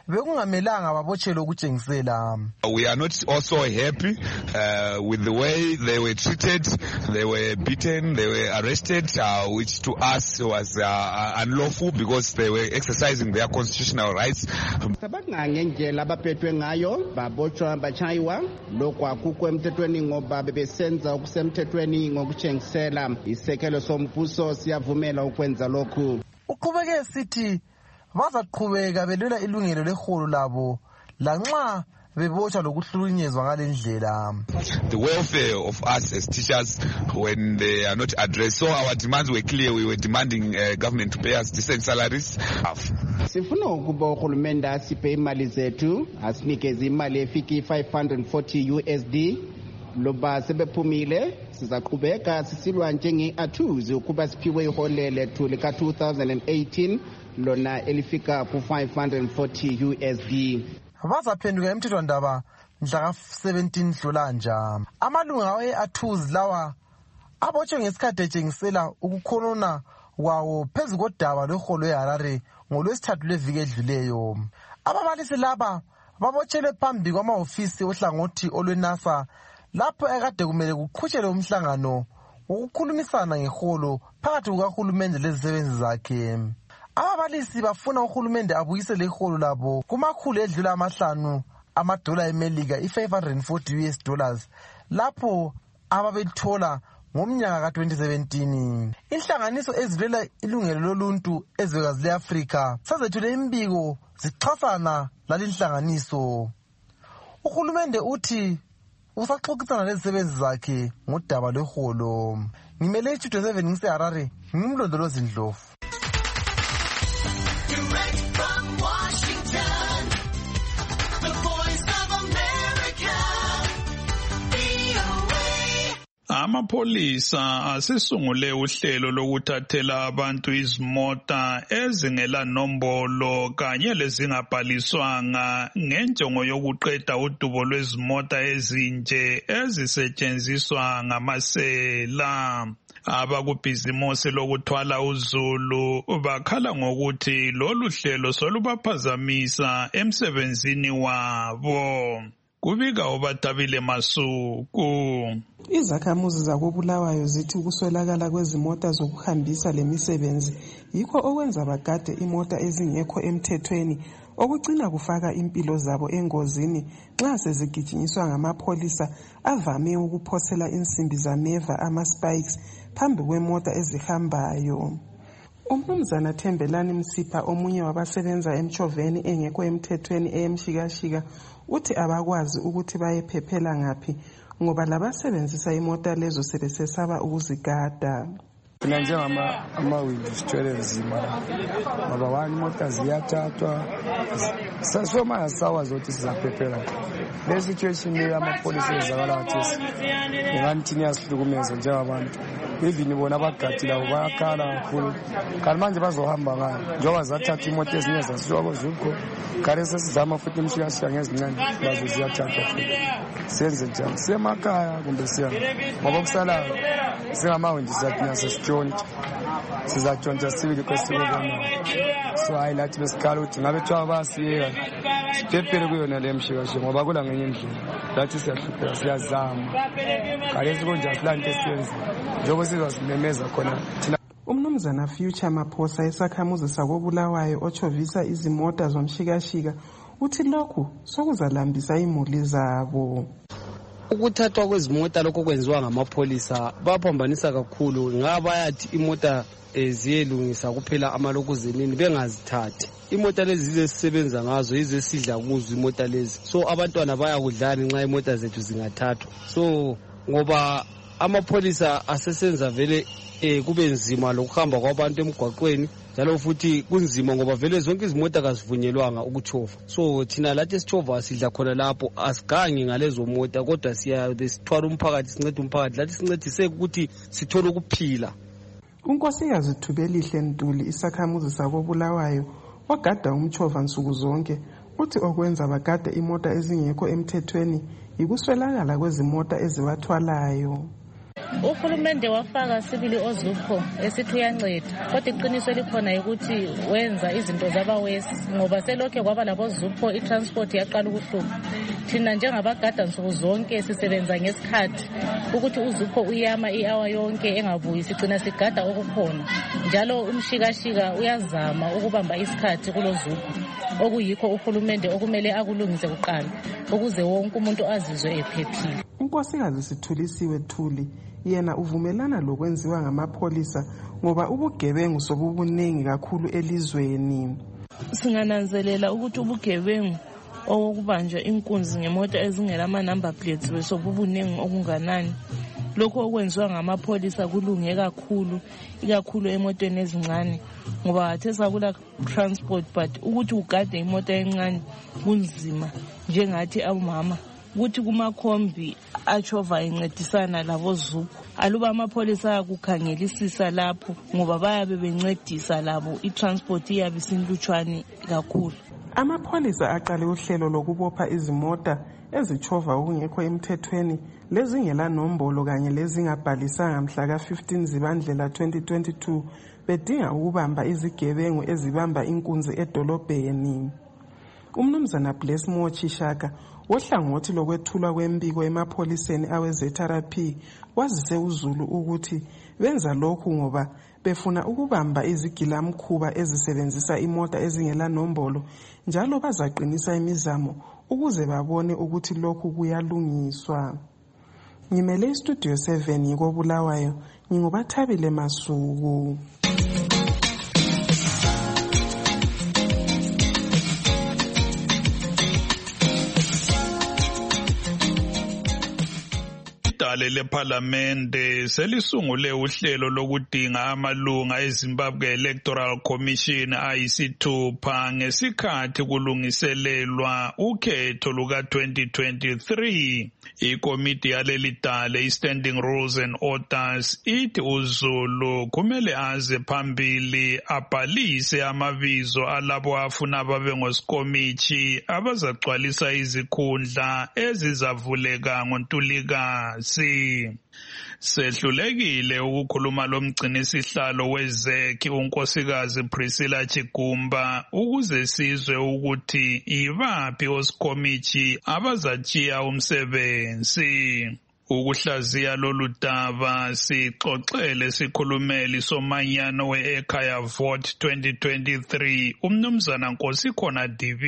bekungamelanga babotshelwe ukutshengisela. We are not also happy uh, with the way they were treated. They were beaten, they were arrested, uh, which to us was uh, unlawful because they were exercising their constitutional rights. Ngendlela abaphethwe ngayo babotshwa bachaywa lokho akukho emthethweni ngoba bebesenza okusemthethweni ngokutshengisela. Isekelo sombuso siyavumela ukwenza lokhu. Uqhubeke sithi bazaqhubeka belwela ilungelo leholo labo lanxa bebotshwa lokuhlukunyezwa ngalendlela. The welfare of us as teachers when they are not addressed. So our demands were clear. We were demanding uh, government to pay us decent salaries. Sifuna ukuba uhulumende asiphe imali zethu, asinikeze imali efiki five hundred forty U S D. Loba sebephumile sizaqhubeka sisilwa njenge-athuzi ukuba siphiwe iholele lethu lika two thousand eighteen lona elifika ku five hundred forty U S D. Bazaphenduka emthethwandaba mhla seventeen Nhlolanja. Amalunga e-athuzi lawa abotshwe ngesikhathi etshengisela ukukhonona kwawo phezu kodaba lweholo eHarare ngolwesithathu leviki edluleyo. Ababalisi laba babotshelwe phambi kwamahofisi ohlangothi olwenasa lapho ekade kumele kuqhutshelwe umhlangano wokukhulumisana ngeholo phakathi kukahulumende lezisebenzi zakhe. Ababalisi bafuna uhulumende abuyisele iholo labo kumakhulu edlula amahlanu amadola eMelika i-five hundred forty U S dollars lapho ababethola ngomnyaka ka twenty seventeen. Inhlanganiso ezilela ilungelo loluntu ezwekazi le-Afrika sezethule imbiko zixhasana lalinhlanganiso. Uhulumende uthi usaxoxisana lezisebenzi zakhe ngodaba lweholo. Ngimele istudio seven ngiseHarare, ngimlondolozi Ndlovu. Direct from Washington, the voice of America, V O A. Amapolisa asesungule uhlelo lokuthathela abantu izimota ezingela nombolo kanye lezingabhaliswanga ngenjongo yokuqeda udubo lwezimota ezinje ezisetshenziswa ngamasela. Abakubhizimusi lokuthwala uzulu bakhala ngokuthi lolu hlelo solubaphazamisa emsebenzini wabo. Kubika uBatabile Masuku. Izakhamuzi zakobulawayo zithi ukuswelakala kwezimota zokuhambisa lemisebenzi yikho okwenza bagade imota ezingekho emthethweni okugcina kufaka impilo zabo engozini nxa sezigijinyiswa ngamapholisa avame ukuphosela insimbi zameva ama-spikes phambi kwemota ezihambayo. Umnumzana Thembelani Msipha omunye wabasebenza emchoveni engekho emthethweni eyemshikashika uthi abakwazi ukuthi bayephephela ngaphi ngoba labasebenzisa imota lezo sebesesaba ukuzigada. Thina njengama amawindi sithwele nzima ngoba wani imota ziyathathwa sasoma sawa zothi sizaphephela. Le situation le amapolisa ezakala kathesi ngathi niyasihlukumeza njengabantu. Even bona abagadi labo bayakhala kakhulu kanti manje bazohamba ngayo njengoba zathatha imoto ezinye zasizwa kozukho kare sesizama futhi imshikashika ngezincane lazo ziyathathwa futhi senze njani semakhaya kumbe siya ngoba kusala singamawindi sathi nasesitshontsha sizatshontsha sibili kwesibona so hayi lathi besikhala ukuthi ngabe thiwa basiyeka siphephele kuyona le mshikashika ngoba kula ngenye indlela lathi siyahlupheka siyazama kare sikonje silante esiyenza njengoba sizasimemeza khona thina. Umnumzana Future Maphosa esakhamuzi sakobulawayo ochovisa izimota zomshikashika uthi lokhu sokuzalambisa imuli zabo. Ukuthathwa kwezimota lokho kwenziwa ngamapholisa baphambanisa kakhulu ngaba yathi imota eziyelungisa kuphela amalokuzenini bengazithathi. Imota lezi zisebenza ngazo yize sidla kuzo imota lezi. So abantwana bayakudlana nxa imota zethu zingathathwa. So ngoba amapholisa asesenza vele eh kube nzima lokuhamba kwabantu emgwaqweni njalo futhi kunzima ngoba vele zonke izimota kazivunyelwanga ukuchova. So thina lathi sichova sidla khona lapho asigangi ngalezo mota kodwa siya sithwala umphakathi sincede umphakathi lathi sincedise ukuthi sithole ukuphila. uNkosikazi Thubelihle Ntuli isakhamuzi sakobulawayo ogada umchova nsuku zonke uthi okwenza bagade imota ezingekho emthethweni ikuswelakala kwezimota ezibathwalayo. Uhulumende wafaka sibili ozupho esithi uyanceda, kodwa iqiniso elikhona ukuthi wenza izinto zaba wesi ngoba selokhe kwaba labozupho i-transport yaqala ukuhlupha. Thina njengabagada nsuku zonke sisebenza ngesikhathi ukuthi uzupho uyama i-hour yonke engabuyi, sigcina sigada okukhona. Njalo umshikashika uyazama ukubamba isikhathi kulozupho, okuyikho uhulumende okumele akulungise kuqala ukuze wonke umuntu azizwe ephephile. Unkosikazi Sithulisiwe Thuli yena uvumelana lokwenziwa ngamapholisa ngoba ubugebengu sobubuningi kakhulu elizweni. Singananzelela ukuthi ubugebengu okubanjwa inkunzi ngemota ezingela ama number plates besobubuningi okunganani. Lokho okwenziwa ngamapholisa kulunge kakhulu, ikakhulu emotweni ezincane ngoba athesa kula transport, but ukuthi ugade imota encane kunzima njengathi abomama. Ukuthi kumakhombi achova incedisana labo zupho, aluba amapholisa akukhangelisisa lapho ngoba bayabe bencedisa labo, i-transport iyabe isinlutshwane kakhulu. Amapholisa aqale uhlelo lokubopha izimota ezichova okungekho emthethweni lezingela nombolo kanye lezingabhalisanga mhla ka fifteen Zibandlela twenty twenty-two bedinga ukubamba izigebengu ezibamba inkunzi edolobheni. Umnumzana Bless Mochi Shaka ohlangothi lokwethulwa kwembiko emapholiseni awe-Z R P wazise uZulu ukuthi benza lokhu ngoba befuna ukubamba izigilamkhuba ezisebenzisa imota ezingela nombolo, njalo bazaqinisa imizamo ukuze babone ukuthi lokhu kuyalungiswa. Ngimele istudio seven ngikobulawayo, ngingubathabile Masuku. Idale leParlamente selisungule uhlelo lokudinga amalunga eZimbabwe Electoral Commission ayisithupha ngesikhathi kulungiselelwa ukhetho luka twenty twenty-three. Ikomiti yaleli dale iStanding Rules and Orders ithi uZulu kumele aze phambili abhalise amabizo alabo afuna babe ngosikomithi abazagcwalisa izikhundla ezizavuleka ngoNtulikazi. Sehlulekile ukukhuluma lomgcinisihlalo weZeki unkosikazi Priscilla Chigumba ukuze sizwe ukuthi ibaphi osikomithi abazatshiya umsebenzi. Ukuhlaziya lolu daba sixoxele sikhulumeli somanyano we-Ekhaya Vote twenty twenty-three umnumzana Nkosikhona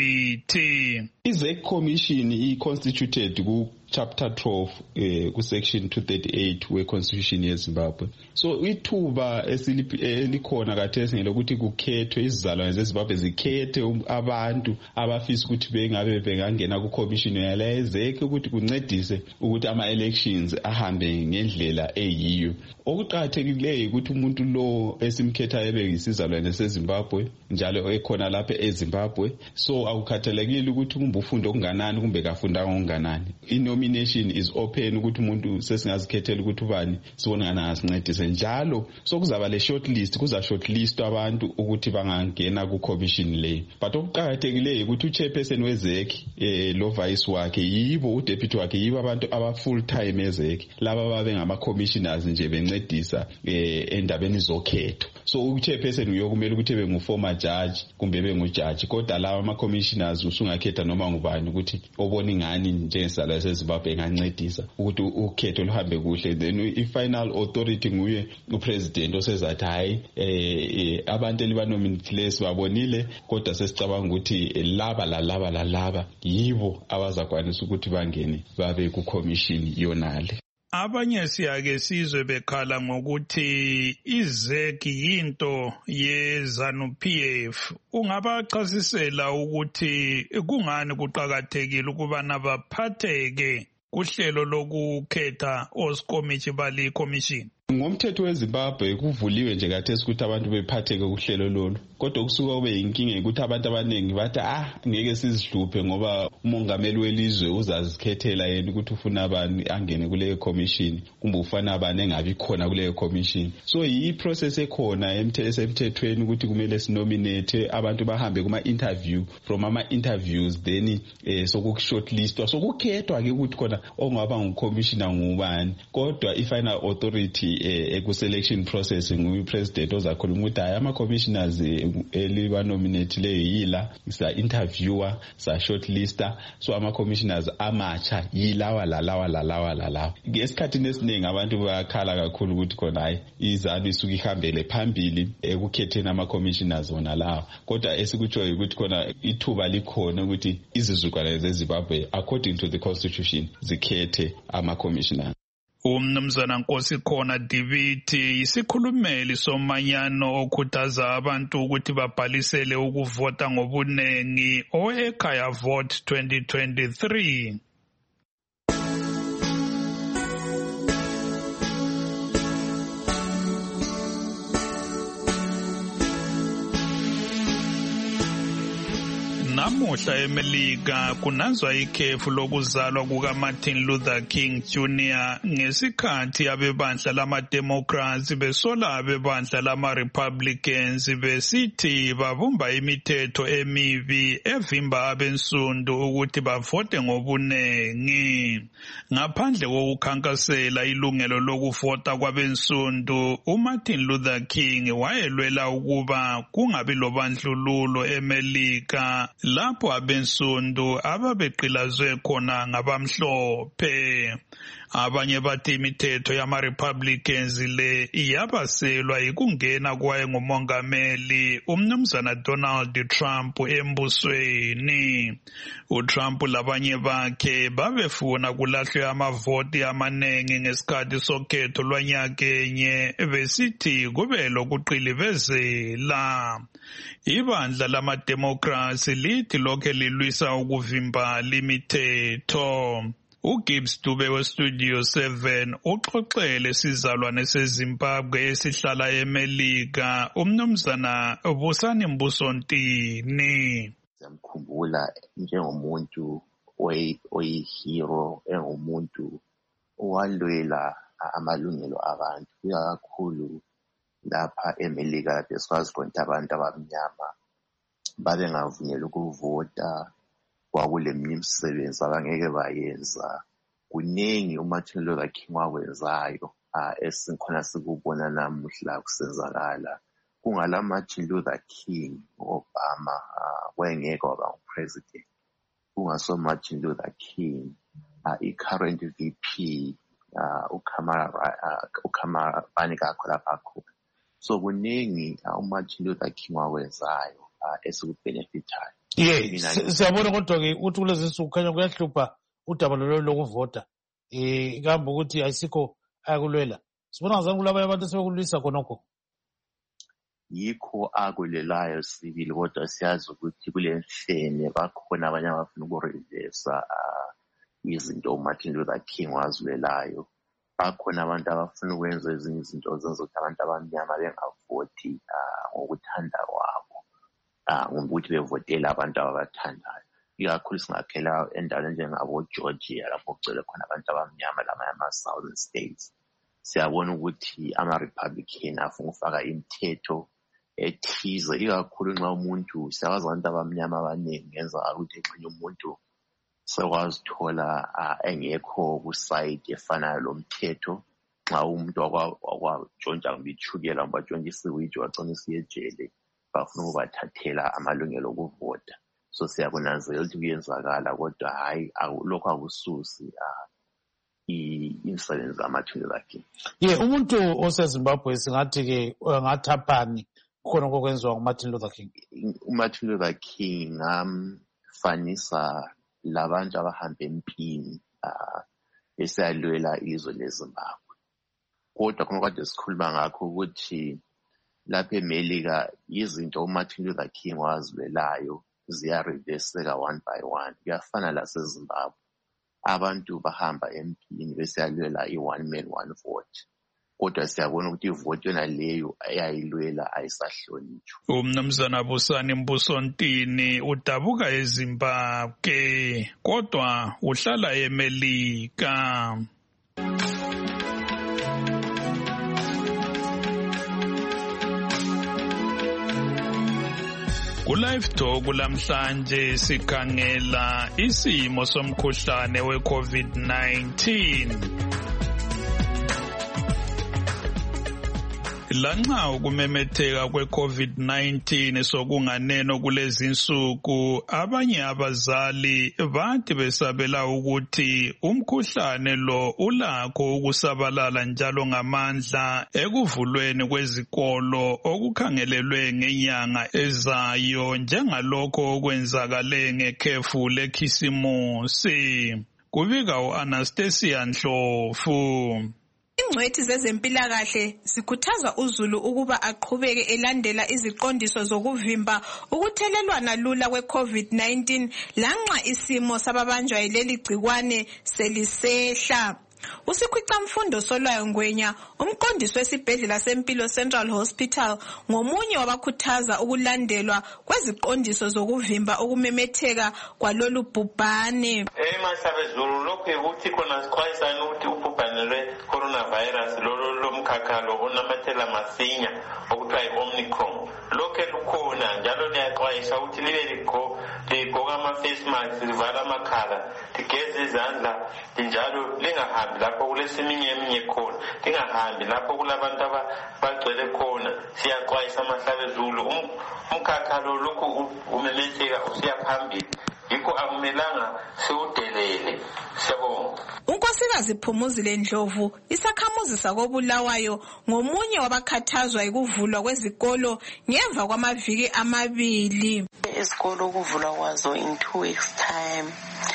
Divithi. iZeki Commission i-constituted ku chapter twelve eh, ku section two thirty-eight we constitution yeZimbabwe. So ithuba elikhona khathesi ngelokuthi kukhethwe izizalwane zeZimbabwe zikhethe abantu abafisa ukuthi bengabe bengangena ku commission yala yeZeki ukuthi kuncedise ukuthi ama elections ahambe ngendlela eyiyo. Okuqhakathekileyo ukuthi umuntu lo esimkhetha ebe yisizalwane seZimbabwe njalo ekhona lapha eZimbabwe, so akukhathalekile ukuthi kumbe ufunda okunganani kumbe kafundanga okunganani. Nomination is open ukuthi umuntu sesingazikhethela ukuthi ubani sibona ngana asincedise njalo. So kuzaba le shortlist, kuza shortlist abantu ukuthi bangangena ku commission le. But okuqhakathekileyo ukuthi uchairperson weZeki eh lo vice wakhe yibo udeputy wakhe yibo abantu aba full time eZeki, laba babe ngama commissioners nje bencedisa eh endabeni zokhetho. So uchairperson uyokumele ukuthi ebe ngu former judge kumbe ebe ngu judge, kodwa laba ama commissioners usungakhetha noma ngubani ukuthi obona ngani njengesala seZimbabwe engancedisa ukuthi ukhetho luhambe kuhle. Then i-final authority nguye upresident osezathi hayi eh abantu elibanominate babonile kodwa sesicabanga ukuthi laba lalaba lalaba yibo abazakwanisa ukuthi bangene babe ku commission yonale. Abanye siyake sizwe bekhala ngokuthi iZeki yinto yeZanu-P F. Ungabachasisela ukuthi kungani kuqhakathekile ukubana baphatheke kuhlelo lokukhetha osikomithi bali commission? Ngomthetho weZimbabwe kuvuliwe nje kathesi ukuthi abantu bephatheke kuhlelo lolu. Kodwa kusuka kube inkinga ukuthi abantu abaningi bathi ah ngeke sizihluphe ngoba umongameli welizwe uzazikhethela yena ukuthi ufuna abani angene kule commission kumbe ufana abani engabi khona kule commission. So yi process ekhona emthethweni ukuthi kumele sinominate abantu bahambe kuma interview from ama interviews then eh soku shortlistwa sokukhethwa ke ukuthi khona ongaba ngumcommissioner ngubani. Kodwa i-final authority eku-selection process ngupresident ozakhuluma ukuthi hayi ama-commissioners elibanominate leyo yila sa-interviewer sa-shortlister so ama-commissioners amatsha yilawa lalawa lalawa lalawa. Esikhathini esiningi abantu bayakhala kakhulu ukuthi khona hayi izanu isuke ihambele phambili ekukhetheni ama-commissioners wona lawa. Kodwa esikutshoyo ukuthi khona ithuba likhona ukuthi izizukulwane zeZimbabwe according to the constitution zikhethe ama-commissioners. Umnumzana Nkosikhona Diviti isikhulumeli somanyano okhuthaza abantu ukuthi babhalisele ukuvota ngobunengi owekhaya vote twenty twenty-three. Namuhla eMelika kunanzwa ikhefu lokuzalwa kukaMartin Luther King Junior ngesikhathi abebandla lama-Democrats besola abebandla lama-Republicans besithi babumba imithetho emibi evimba abensundu ukuthi bavote ngobunengi. Ngaphandle kokukhankasela ilungelo lokuvota kwabensundu, uMartin Luther King wayelwela ukuba kungabi lobandlululo eMelika lapho abensundu ababeqilazwe khona ngabamhlophe. Abanye bathi imithetho yama-Republicans le iyabaselwa ikungena kwaye ngumongameli umnumzana Donald Trump embusweni. UTrump labanye bakhe babefuna kulahlwe amavoti amanengi ngesikhathi sokhetho lwanyakenye besithi kube lokuqilivezela. Ibandla lama-Democrats lithi lokhe lilwisa ukuvimba limithetho. uGibbs Dube weStudio seven uxoxele sizalwane seZimbabwe esihlala eMelika umnumzana Busani Mbusontini. Ngiyamkhumbula njengomuntu oyihero engumuntu owalwela amalungelo abantu kakhulu lapha eMelika besikwazi konke abantu abamnyama babengavunyelwa ukuvota. Kwakuleminye imisebenzi abangeke bayenza. Kuningi uMartin Luther King wakwenzayo esikhona sikubona namuhla kusenzakala. Kungala Martin Luther King Obama wengeke waba ngupresident. Kungaso Martin Luther King i-current V P uKamala uKamala banikakho lapha khona. So kuningi uMartin Luther King wakwenzayo esikubhenefithayo. Ye siyabona kodwa ke uthi kulezi nsuku khanya kuyahlupha udaba lolo lokuvota eh kambe ukuthi ayisikho akulwela sibona ngazange kulabanye abantu sebekulwisa khonokho yikho akulelayo sibili kodwa siyazi ukuthi kule mhlene bakhona abanye abafuna ukurevesa izinto uMartin Luther King wazwelayo. Bakhona abantu abafuna ukwenza ezinye izinto zenza ukuthi abantu abamnyama bengavoti ngokuthanda kwabo. Ah, ukuthi bevotela abantu ababathandayo. Ikakhulu singakhela endaweni njengabo Georgia lapho kugcwele khona abantu abamnyama lama ama-Southern states. Siyabona ukuthi ama-Republican afuna ukufaka imithetho ethize ikakhulu nxa umuntu siyawazi abantu abamnyama abaningi ngenza ukuthi exinye umuntu sekwazithola engekho kusayidi efanayo lo mthetho. Nxa umuntu wakwatshontsha ngibithukela ngoba tshontshisa iwiji wagcina isiyejele bafuna ukubathathela amalungelo okuvota. So siyakunanzela ukuthi kuyenzakala kodwa hayi lokho akususi imisebenzi aMartin Luther King. Ye umuntu oseZimbabwe singathi ke ngathaphani khona kokwenziwa nguMartin Luther King. uMartin Luther King ngamfanisa labantu abahamba empini besiyalwela izwe leZimbabwe. Kodwa khona kade sikhuluma ngakho ukuthi lapha eMelika izinto uMartin Luther King wazwelayo ziyareveseka one by one. Kuyafana laseZimbabwe abantu bahamba empini besiyalwela i-one man one vote. kodwa siyabona ukuthi ivoti yona leyo ayayilwela ayisahlonitshwa. Umnumzana Busani Mbusontini udabuka eZimbabwe kodwa uhlala eMelika. Ku-Live Talk lamhlanje sikhangela isimo somkhuhlane we-COVID nineteen. Lanxa ukumemetheka kwe-COVID nineteen sokunganeno kulezi insuku, abanye abazali bathi besabela ukuthi umkhuhlane lo ulakho ukusabalala njalo ngamandla ekuvulweni kwezikolo okukhangelelwe ngenyanga ezayo njengalokho okwenzakale ngekhefu lekhisimusi. Kubika u-Anastasia Ndlovu. Ingcwethi zezempilakahle zikhuthaza uZulu ukuba aqhubeke elandela iziqondiso zokuvimba ukuthelelwana lula kwe-COVID nineteen lanxa isimo sababanjwa yileli gcikwane selisehla. Usikhwicamfundo Solwayo Ngwenya, umqondisi wesibhedlela sempilo Central Hospital, ngomunye wabakhuthaza ukulandelwa kweziqondiso zokuvimba ukumemetheka kwalolu bhubhane. Emasabezulu lokhu ukuthi khona sikhwayisana ukuthi ubhubhane lwe-coronavirus lolo lomkhakhalo onamathela masinya okuthiwa yi-Omicron lokhu lukhona njalo liyaxwayisa ukuthi libe ligqoka ama-face mask, livala amakhala, ligeze izandla, njalo lingahambi lapho kuleseminye eminye khona, lingahambi lapho kulabantu abagcwele khona. Siyaxwayisa amahlabezulu umkhakhalo lokhu umemetheka usiya phambili, yikho akumelanga siwudelele. Siyabonga. uNkosikazi Phumuzile Ndlovu, isakhamuzi sakoBulawayo, ngomunye wabakhathazwa yikuvulwa kwezikolo ngemva kwamaviki amabili. Izikolo kuvulwa kwazo in two weeks time.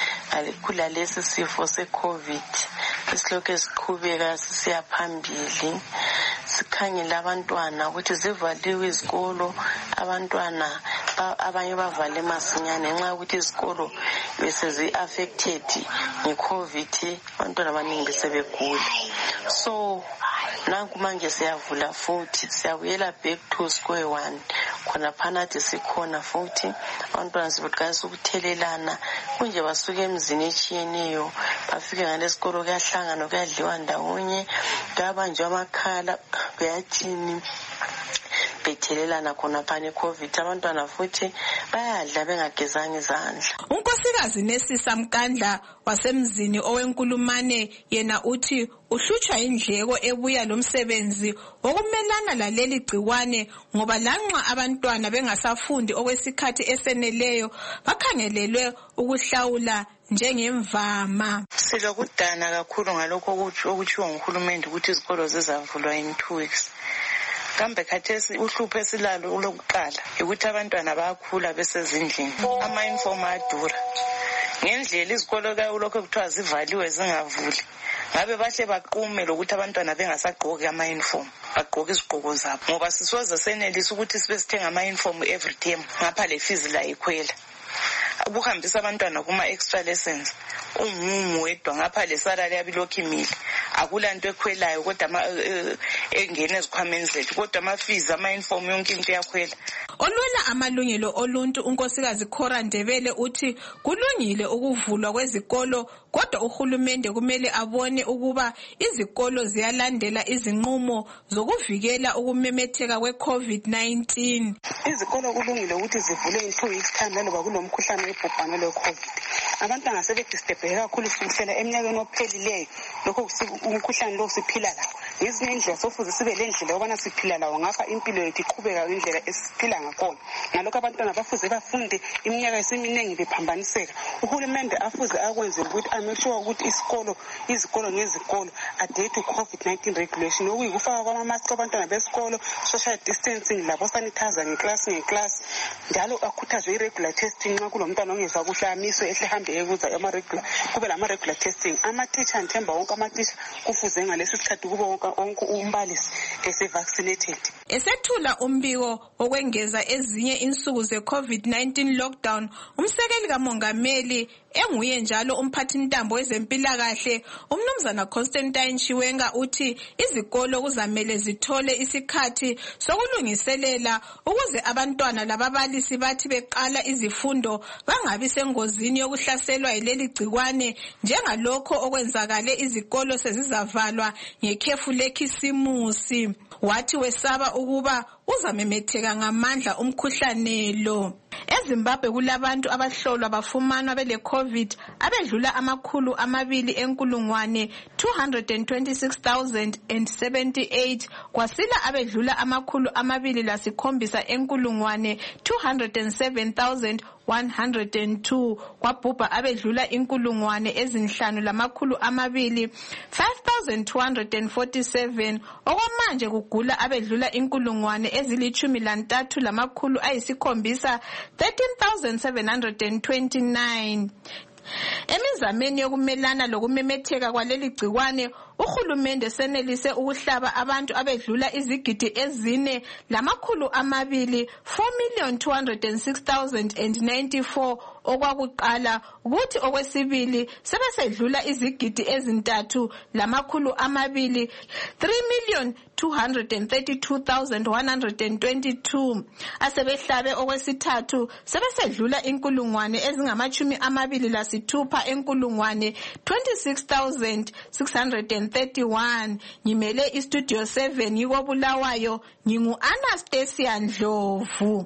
Kula lesi sifo se-COVID isilokhu esiqhubeka sisiya phambili, sikhangela abantwana ukuthi zivaliwe izikolo, abantwana abanye bavale masinyane ngenxa yokuthi izikolo besezi-affected nge-COVID, abantwana abaningi besebegula. So nanku manje siyavula futhi, siyabuyela back to square one. Khona phanathi sikhona futhi abantwana sibuqalisa ukuthelelana kunje basuke emzini etshiyeneyo bafike ngalesikolo kuyahlangana kuyadliwa ndawonye kuyabanjwa amakhala kuyathini bethelelana khona phana iCovid. Abantwana futhi bayadla bengagezanga izandla. uNkosikazi Nesisa Mkandla wasemzini owenkulumane yena uthi uhlutshwa indleko ebuya lomsebenzi wokumelana laleli gcikwane ngoba lanxa abantwana bengasafundi okwesikhathi eseneleyo bakhangelelwe ukuhlawula njengemvama. Silokudana kakhulu ngalokho okutshiwo nguhulumende ukuthi izikolo zizavulwa in two weeks. Kambe khathesi uhlupho esilalo ulokuqala ukuthi abantwana bayakhula besezindlini, ama-uniform adura ngendlela izikolo lokho kuthiwa zivaliwe zingavuli. Ngabe bahle baqume lokuthi abantwana bengasagqoki ama-uniform, bagqoke izigqoko zabo ngoba sisoze senelisa ukuthi sibe sithenga ama-uniform every term ngapha le fees la ikhwela. Ukuhambisa abantwana kuma-extra lessons umumu wedwa ngapha le salary yabilokhu imile, akulanto ekhwelayo kodwa engena ezikhwameni zethu, kodwa ama-fees ama-uniform yonke into yakhwela. Olwela amalungelo oluntu uNkosikazi Khora Ndebele uthi kulungile ukuvulwa kwezikolo kodwa uhulumende kumele abone ukuba izikolo ziyalandela izinqumo zokuvikela ukumemetheka kwe-COVID nineteen. Izikolo kulungile ukuthi zivule in two weeks time laloba kunomkhuhlane webhubhane lwe-COVID. Abantwana sebedisturbe kakhulu kusukela eminyakeni ophelileyo lokho umkhuhlane lo siphila lawo. Ngezinye indlela sofuze sibe le ndlela yobana siphila lawo ngapha impilo yethu iqhubeka ngendlela esiphila ngakhona. Ngalokho abantwana bafuze bafunde iminyaka esiminingi bephambaniseka. Uhulumende afuze akwenze ukuthi amake sure ukuthi isikolo izikolo ngezikolo adhere to COVID nineteen regulation okuyikufaka kwama-mask abantwana besikolo, social distancing labo sanitizer ngeclass ngeclass, njalo akhuthazwe i-regular testing nxa kulomntwana ongezwa kuhle amiswe ehle hambe uhulumende ekuza ama-regular kube lama-regular testing. Ama-teacher ndithemba wonke ama-teacher kufuze ngalesi sikhathi kube wonke umbalisi ese-vaccinated. Esethula umbiko wokwengeza ezinye insuku ze-COVID nineteen lockdown, umsekeli kamongameli enguye njalo umphathintambo wezempilakahle umnumzana Constantine Chiwenga uthi izikolo kuzamele zithole isikhathi sokulungiselela ukuze abantwana lababalisi bathi beqala izifundo bangabi sengozini yokuhlaselwa yileli gcikwane njengalokho okwenzakale izikolo sezizavalwa ngekhefu lekhisimusi. Wathi wesaba ukuba uzamemetheka ngamandla umkhuhlane lo. EZimbabwe kulabantu abahlolwa bafumanwa bele COVID abedlula amakhulu amabili enkulungwane two hundred twenty-six thousand seventy-eight, kwasila abedlula amakhulu amabili lasikhombisa enkulungwane two hundred seven thousand one hundred two, kwabhubha abedlula inkulungwane ezinhlanu lamakhulu amabili five thousand two hundred forty-seven, okwamanje kugula abedlula inkulungwane ezilithumi lantathu lamakhulu ayisikhombisa thirteen thousand seven hundred twenty-nine. Emizameni yokumelana lokumemetheka kwaleli gcikwane, uhulumende senelise ukuhlaba abantu abedlula izigidi ezine lamakhulu amabili four million two hundred six thousand ninety-four okwakuqala, kuthi okwesibili sebesedlula izigidi ezintathu lamakhulu amabili three million two hundred thirty-two thousand one hundred twenty-two. Asebehlabe okwesithathu sebesedlula inkulungwane ezingamachumi amabili lasithupha enkulungwane twenty-six thousand six hundred thirty-one. Ngimele istudio seven yiko Bulawayo, ngingu Anastasia Ndlovu.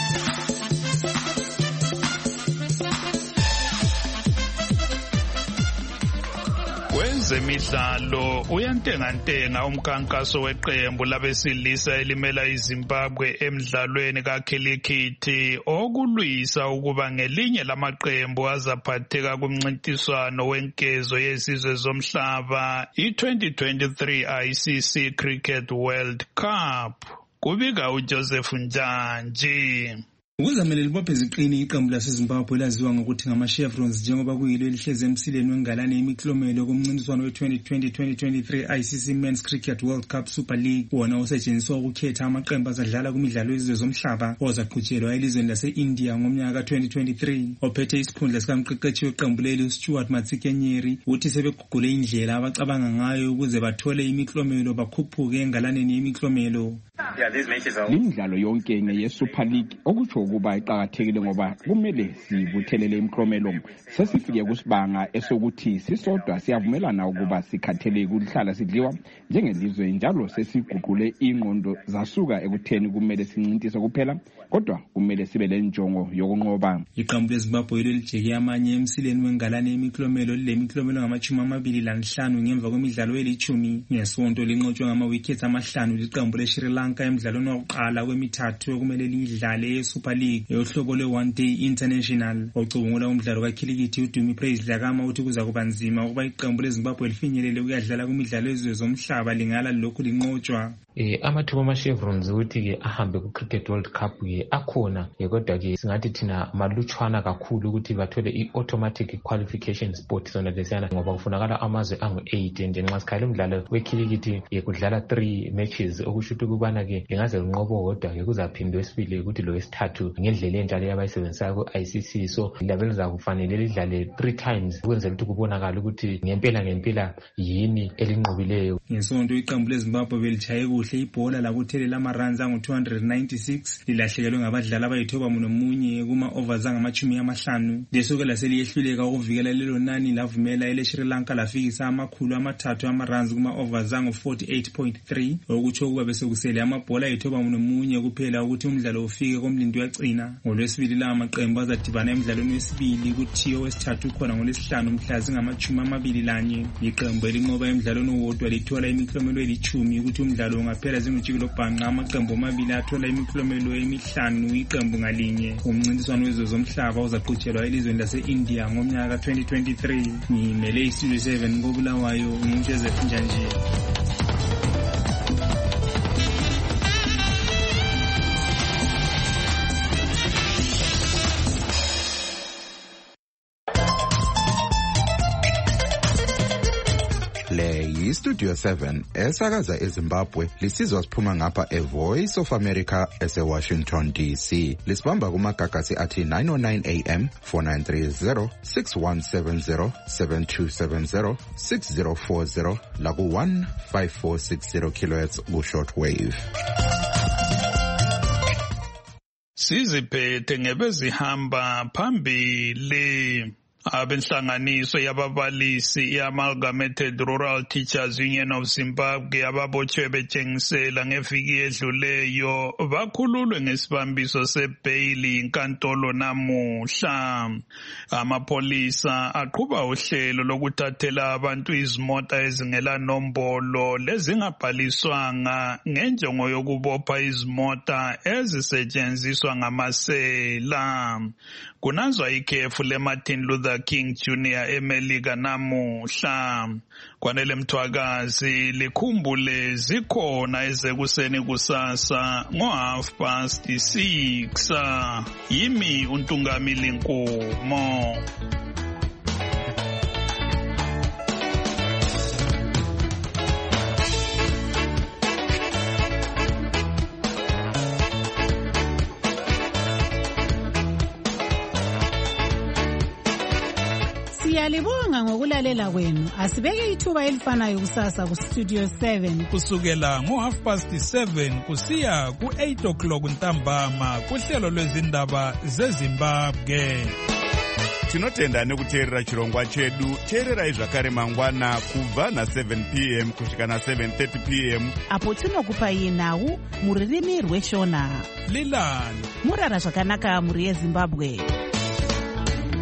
Kwezemidlalo uyantengantenga umkhankaso weqembu labesilisa elimela iZimbabwe emidlalweni kakhilikithi okulwisa ukuba ngelinye lamaqembu azaphatheka kumncintiswano wenkezo yezizwe zomhlaba i-twenty twenty-three I C C Cricket World Cup. Kubika uJoseph Njanji. Ukuzamela libophe ziqini iqembu laseZimbabwe laziwa ngokuthi ngama-Chevrons njengoba kuyilo elihlezi emsileni wengalane imiklomelo kumncintiswano we-twenty twenty twenty twenty-three I C C Men's Cricket World Cup Super League, wona osetshenziswa ukukhetha amaqembu azadlala kumidlalo yezizwe zomhlaba ozaqhutshelwa elizweni lase-India ngomnyaka ka-twenty twenty-three. Ophethe isikhundla sikamqeqeshi weqembu leli uStuart Matsikenyeri uthi sebegugule indlela abacabanga ngayo ukuze bathole imiklomelo bakhuphuke engalaneni yemiklomelo. Imidlalo yonke ngeye-Super League okutsho ukuba iqakathekile ngoba kumele sivuthelele imiklomelo. Sesifike kusibanga esokuthi sisodwa siyavumelana ukuba sikhathele kuhlala sidliwa njengelizwe, njalo sesiguqule ingqondo zasuka ekutheni kumele sincintise kuphela kodwa kumele sibe lenjongo yokunqoba. Iqembu leZimbabwe lilijeke amanye emsileni wengalane yemiklomelo lemiklomelo ngamachumi amabili lanhlanu ngemva kwemidlalo elithumi. Ngesonto linqotshwe ngama-wickets amahlanu liqembu leSri Lanka emidlalweni wokuqala kwemithathu okumele lidlale eSuper League yohlobo lwe-one day international. Ocubungula umdlalo kakhilikithi uDumi Praise Dlakama uthi kuza kuba nzima ukuba iqembu leZimbabwe lifinyelele ukuyadlala kumidlalo yezizwe zomhlaba lingala lokhu linqotshwa. Eh amathuba ama-Chevrons ukuthi ke ahambe ku Cricket World Cup ke akhona, kodwa ke singathi thina malutshwana kakhulu ukuthi bathole i-automatic qualification spot sona lesiyana, ngoba kufunakala amazwe angu-eight and nxa sikhala umdlalo wekhilikithi kudlala three matches okusho ukuthi kubana ke lingaze linqobo kodwa ke kuzaphindwe esibili ukuthi lo wesithathu ngendlela enjalo yabayisebenzisayo ku-I C C, so labe lizakufanele lidlale three times ukwenzela ukuthi kubonakala ukuthi ngempela ngempela yini elinqobileyo. Ngesonto iqembu leZimbabwe belitshaye kuhle ibhola lakuthelela ama-runs angu-two hundred ninety-six lilahlekelwe ngabadlali abayithoba nomunye kuma-overs angamachumi amahlanu. Lesuke laseliyehluleka ukuvikela lelo nani lavumela eleSri Lanka lafikisa amakhulu amathathu ama-runs kuma-overs angu-forty-eight point three, okutsho ukuba besekusele amabhola ayithoba nomunye kuphela ukuthi umdlalo ufike komlindi wagcina. NgoLwesibili lawa maqembu azadibana emidlalweni wesibili kuthiyo wesithathu khona ngoLwesihlanu mhla zingamachumi amabili lanye. Iqembu elinqoba emidlalweni owodwa lithola imiklomelo elithumi ukuthi umdlalo ungaphela zingujikelo bhanqa. Amaqembu amabili athola imiklomelo emihlanu iqembu ngalinye. Umncintiswano wezizwe zomhlaba uzaqhutshelwa elizweni lase-India ngomnyaka twenty twenty-three. Ngimele iStudio seven koBulawayo, nguJoseph Njanji. Le yi-Studio seven esakaza eZimbabwe lisizwa siphuma ngapha eVoice of America ese-Washington D C. Lisibamba kumagagasi athi nine oh nine A M, four nine three zero, six one seven zero, seven two seven zero, six zero four zero laku one five four six zero kilohertz ku-shortwave. Siziphethe ngebezihamba phambili. Abenhlanganiso yababalisi i-Amalgamated Rural Teachers Union of Zimbabwe ababotshwe betshengisela ngeviki edluleyo bakhululwe ngesibambiso sebheyili inkantolo namuhla. Amapolisa aqhuba uhlelo lokuthathela abantu izimota ezingela nombolo lezingabhaliswanga ngenjongo yokubopha izimota ezisetshenziswa ngamasela. Kunazwa ikhefu le-Martin Luther King Junior eMelika namuhla. Kwanele Mthwakazi likhumbule zikhona ezekuseni kusasa ngo half past six. Yimi uNtungamili Nkomo. Siyalibonga ngokulalela kwenu. Asibeke ithuba elifanayo kusasa ku Studio seven kusukela ngo half past seven kusiya ku eight o'clock ntambama kuhlelo lwezindaba zeZimbabwe. Tinotenda nekuteerera chirongwa chedu. Teererai zvakare mangwana kubva na seven p m kusvika na seven thirty p m apo tinokupai nhau muririmi rweshona. Lilani murara zvakanaka muri yeZimbabwe.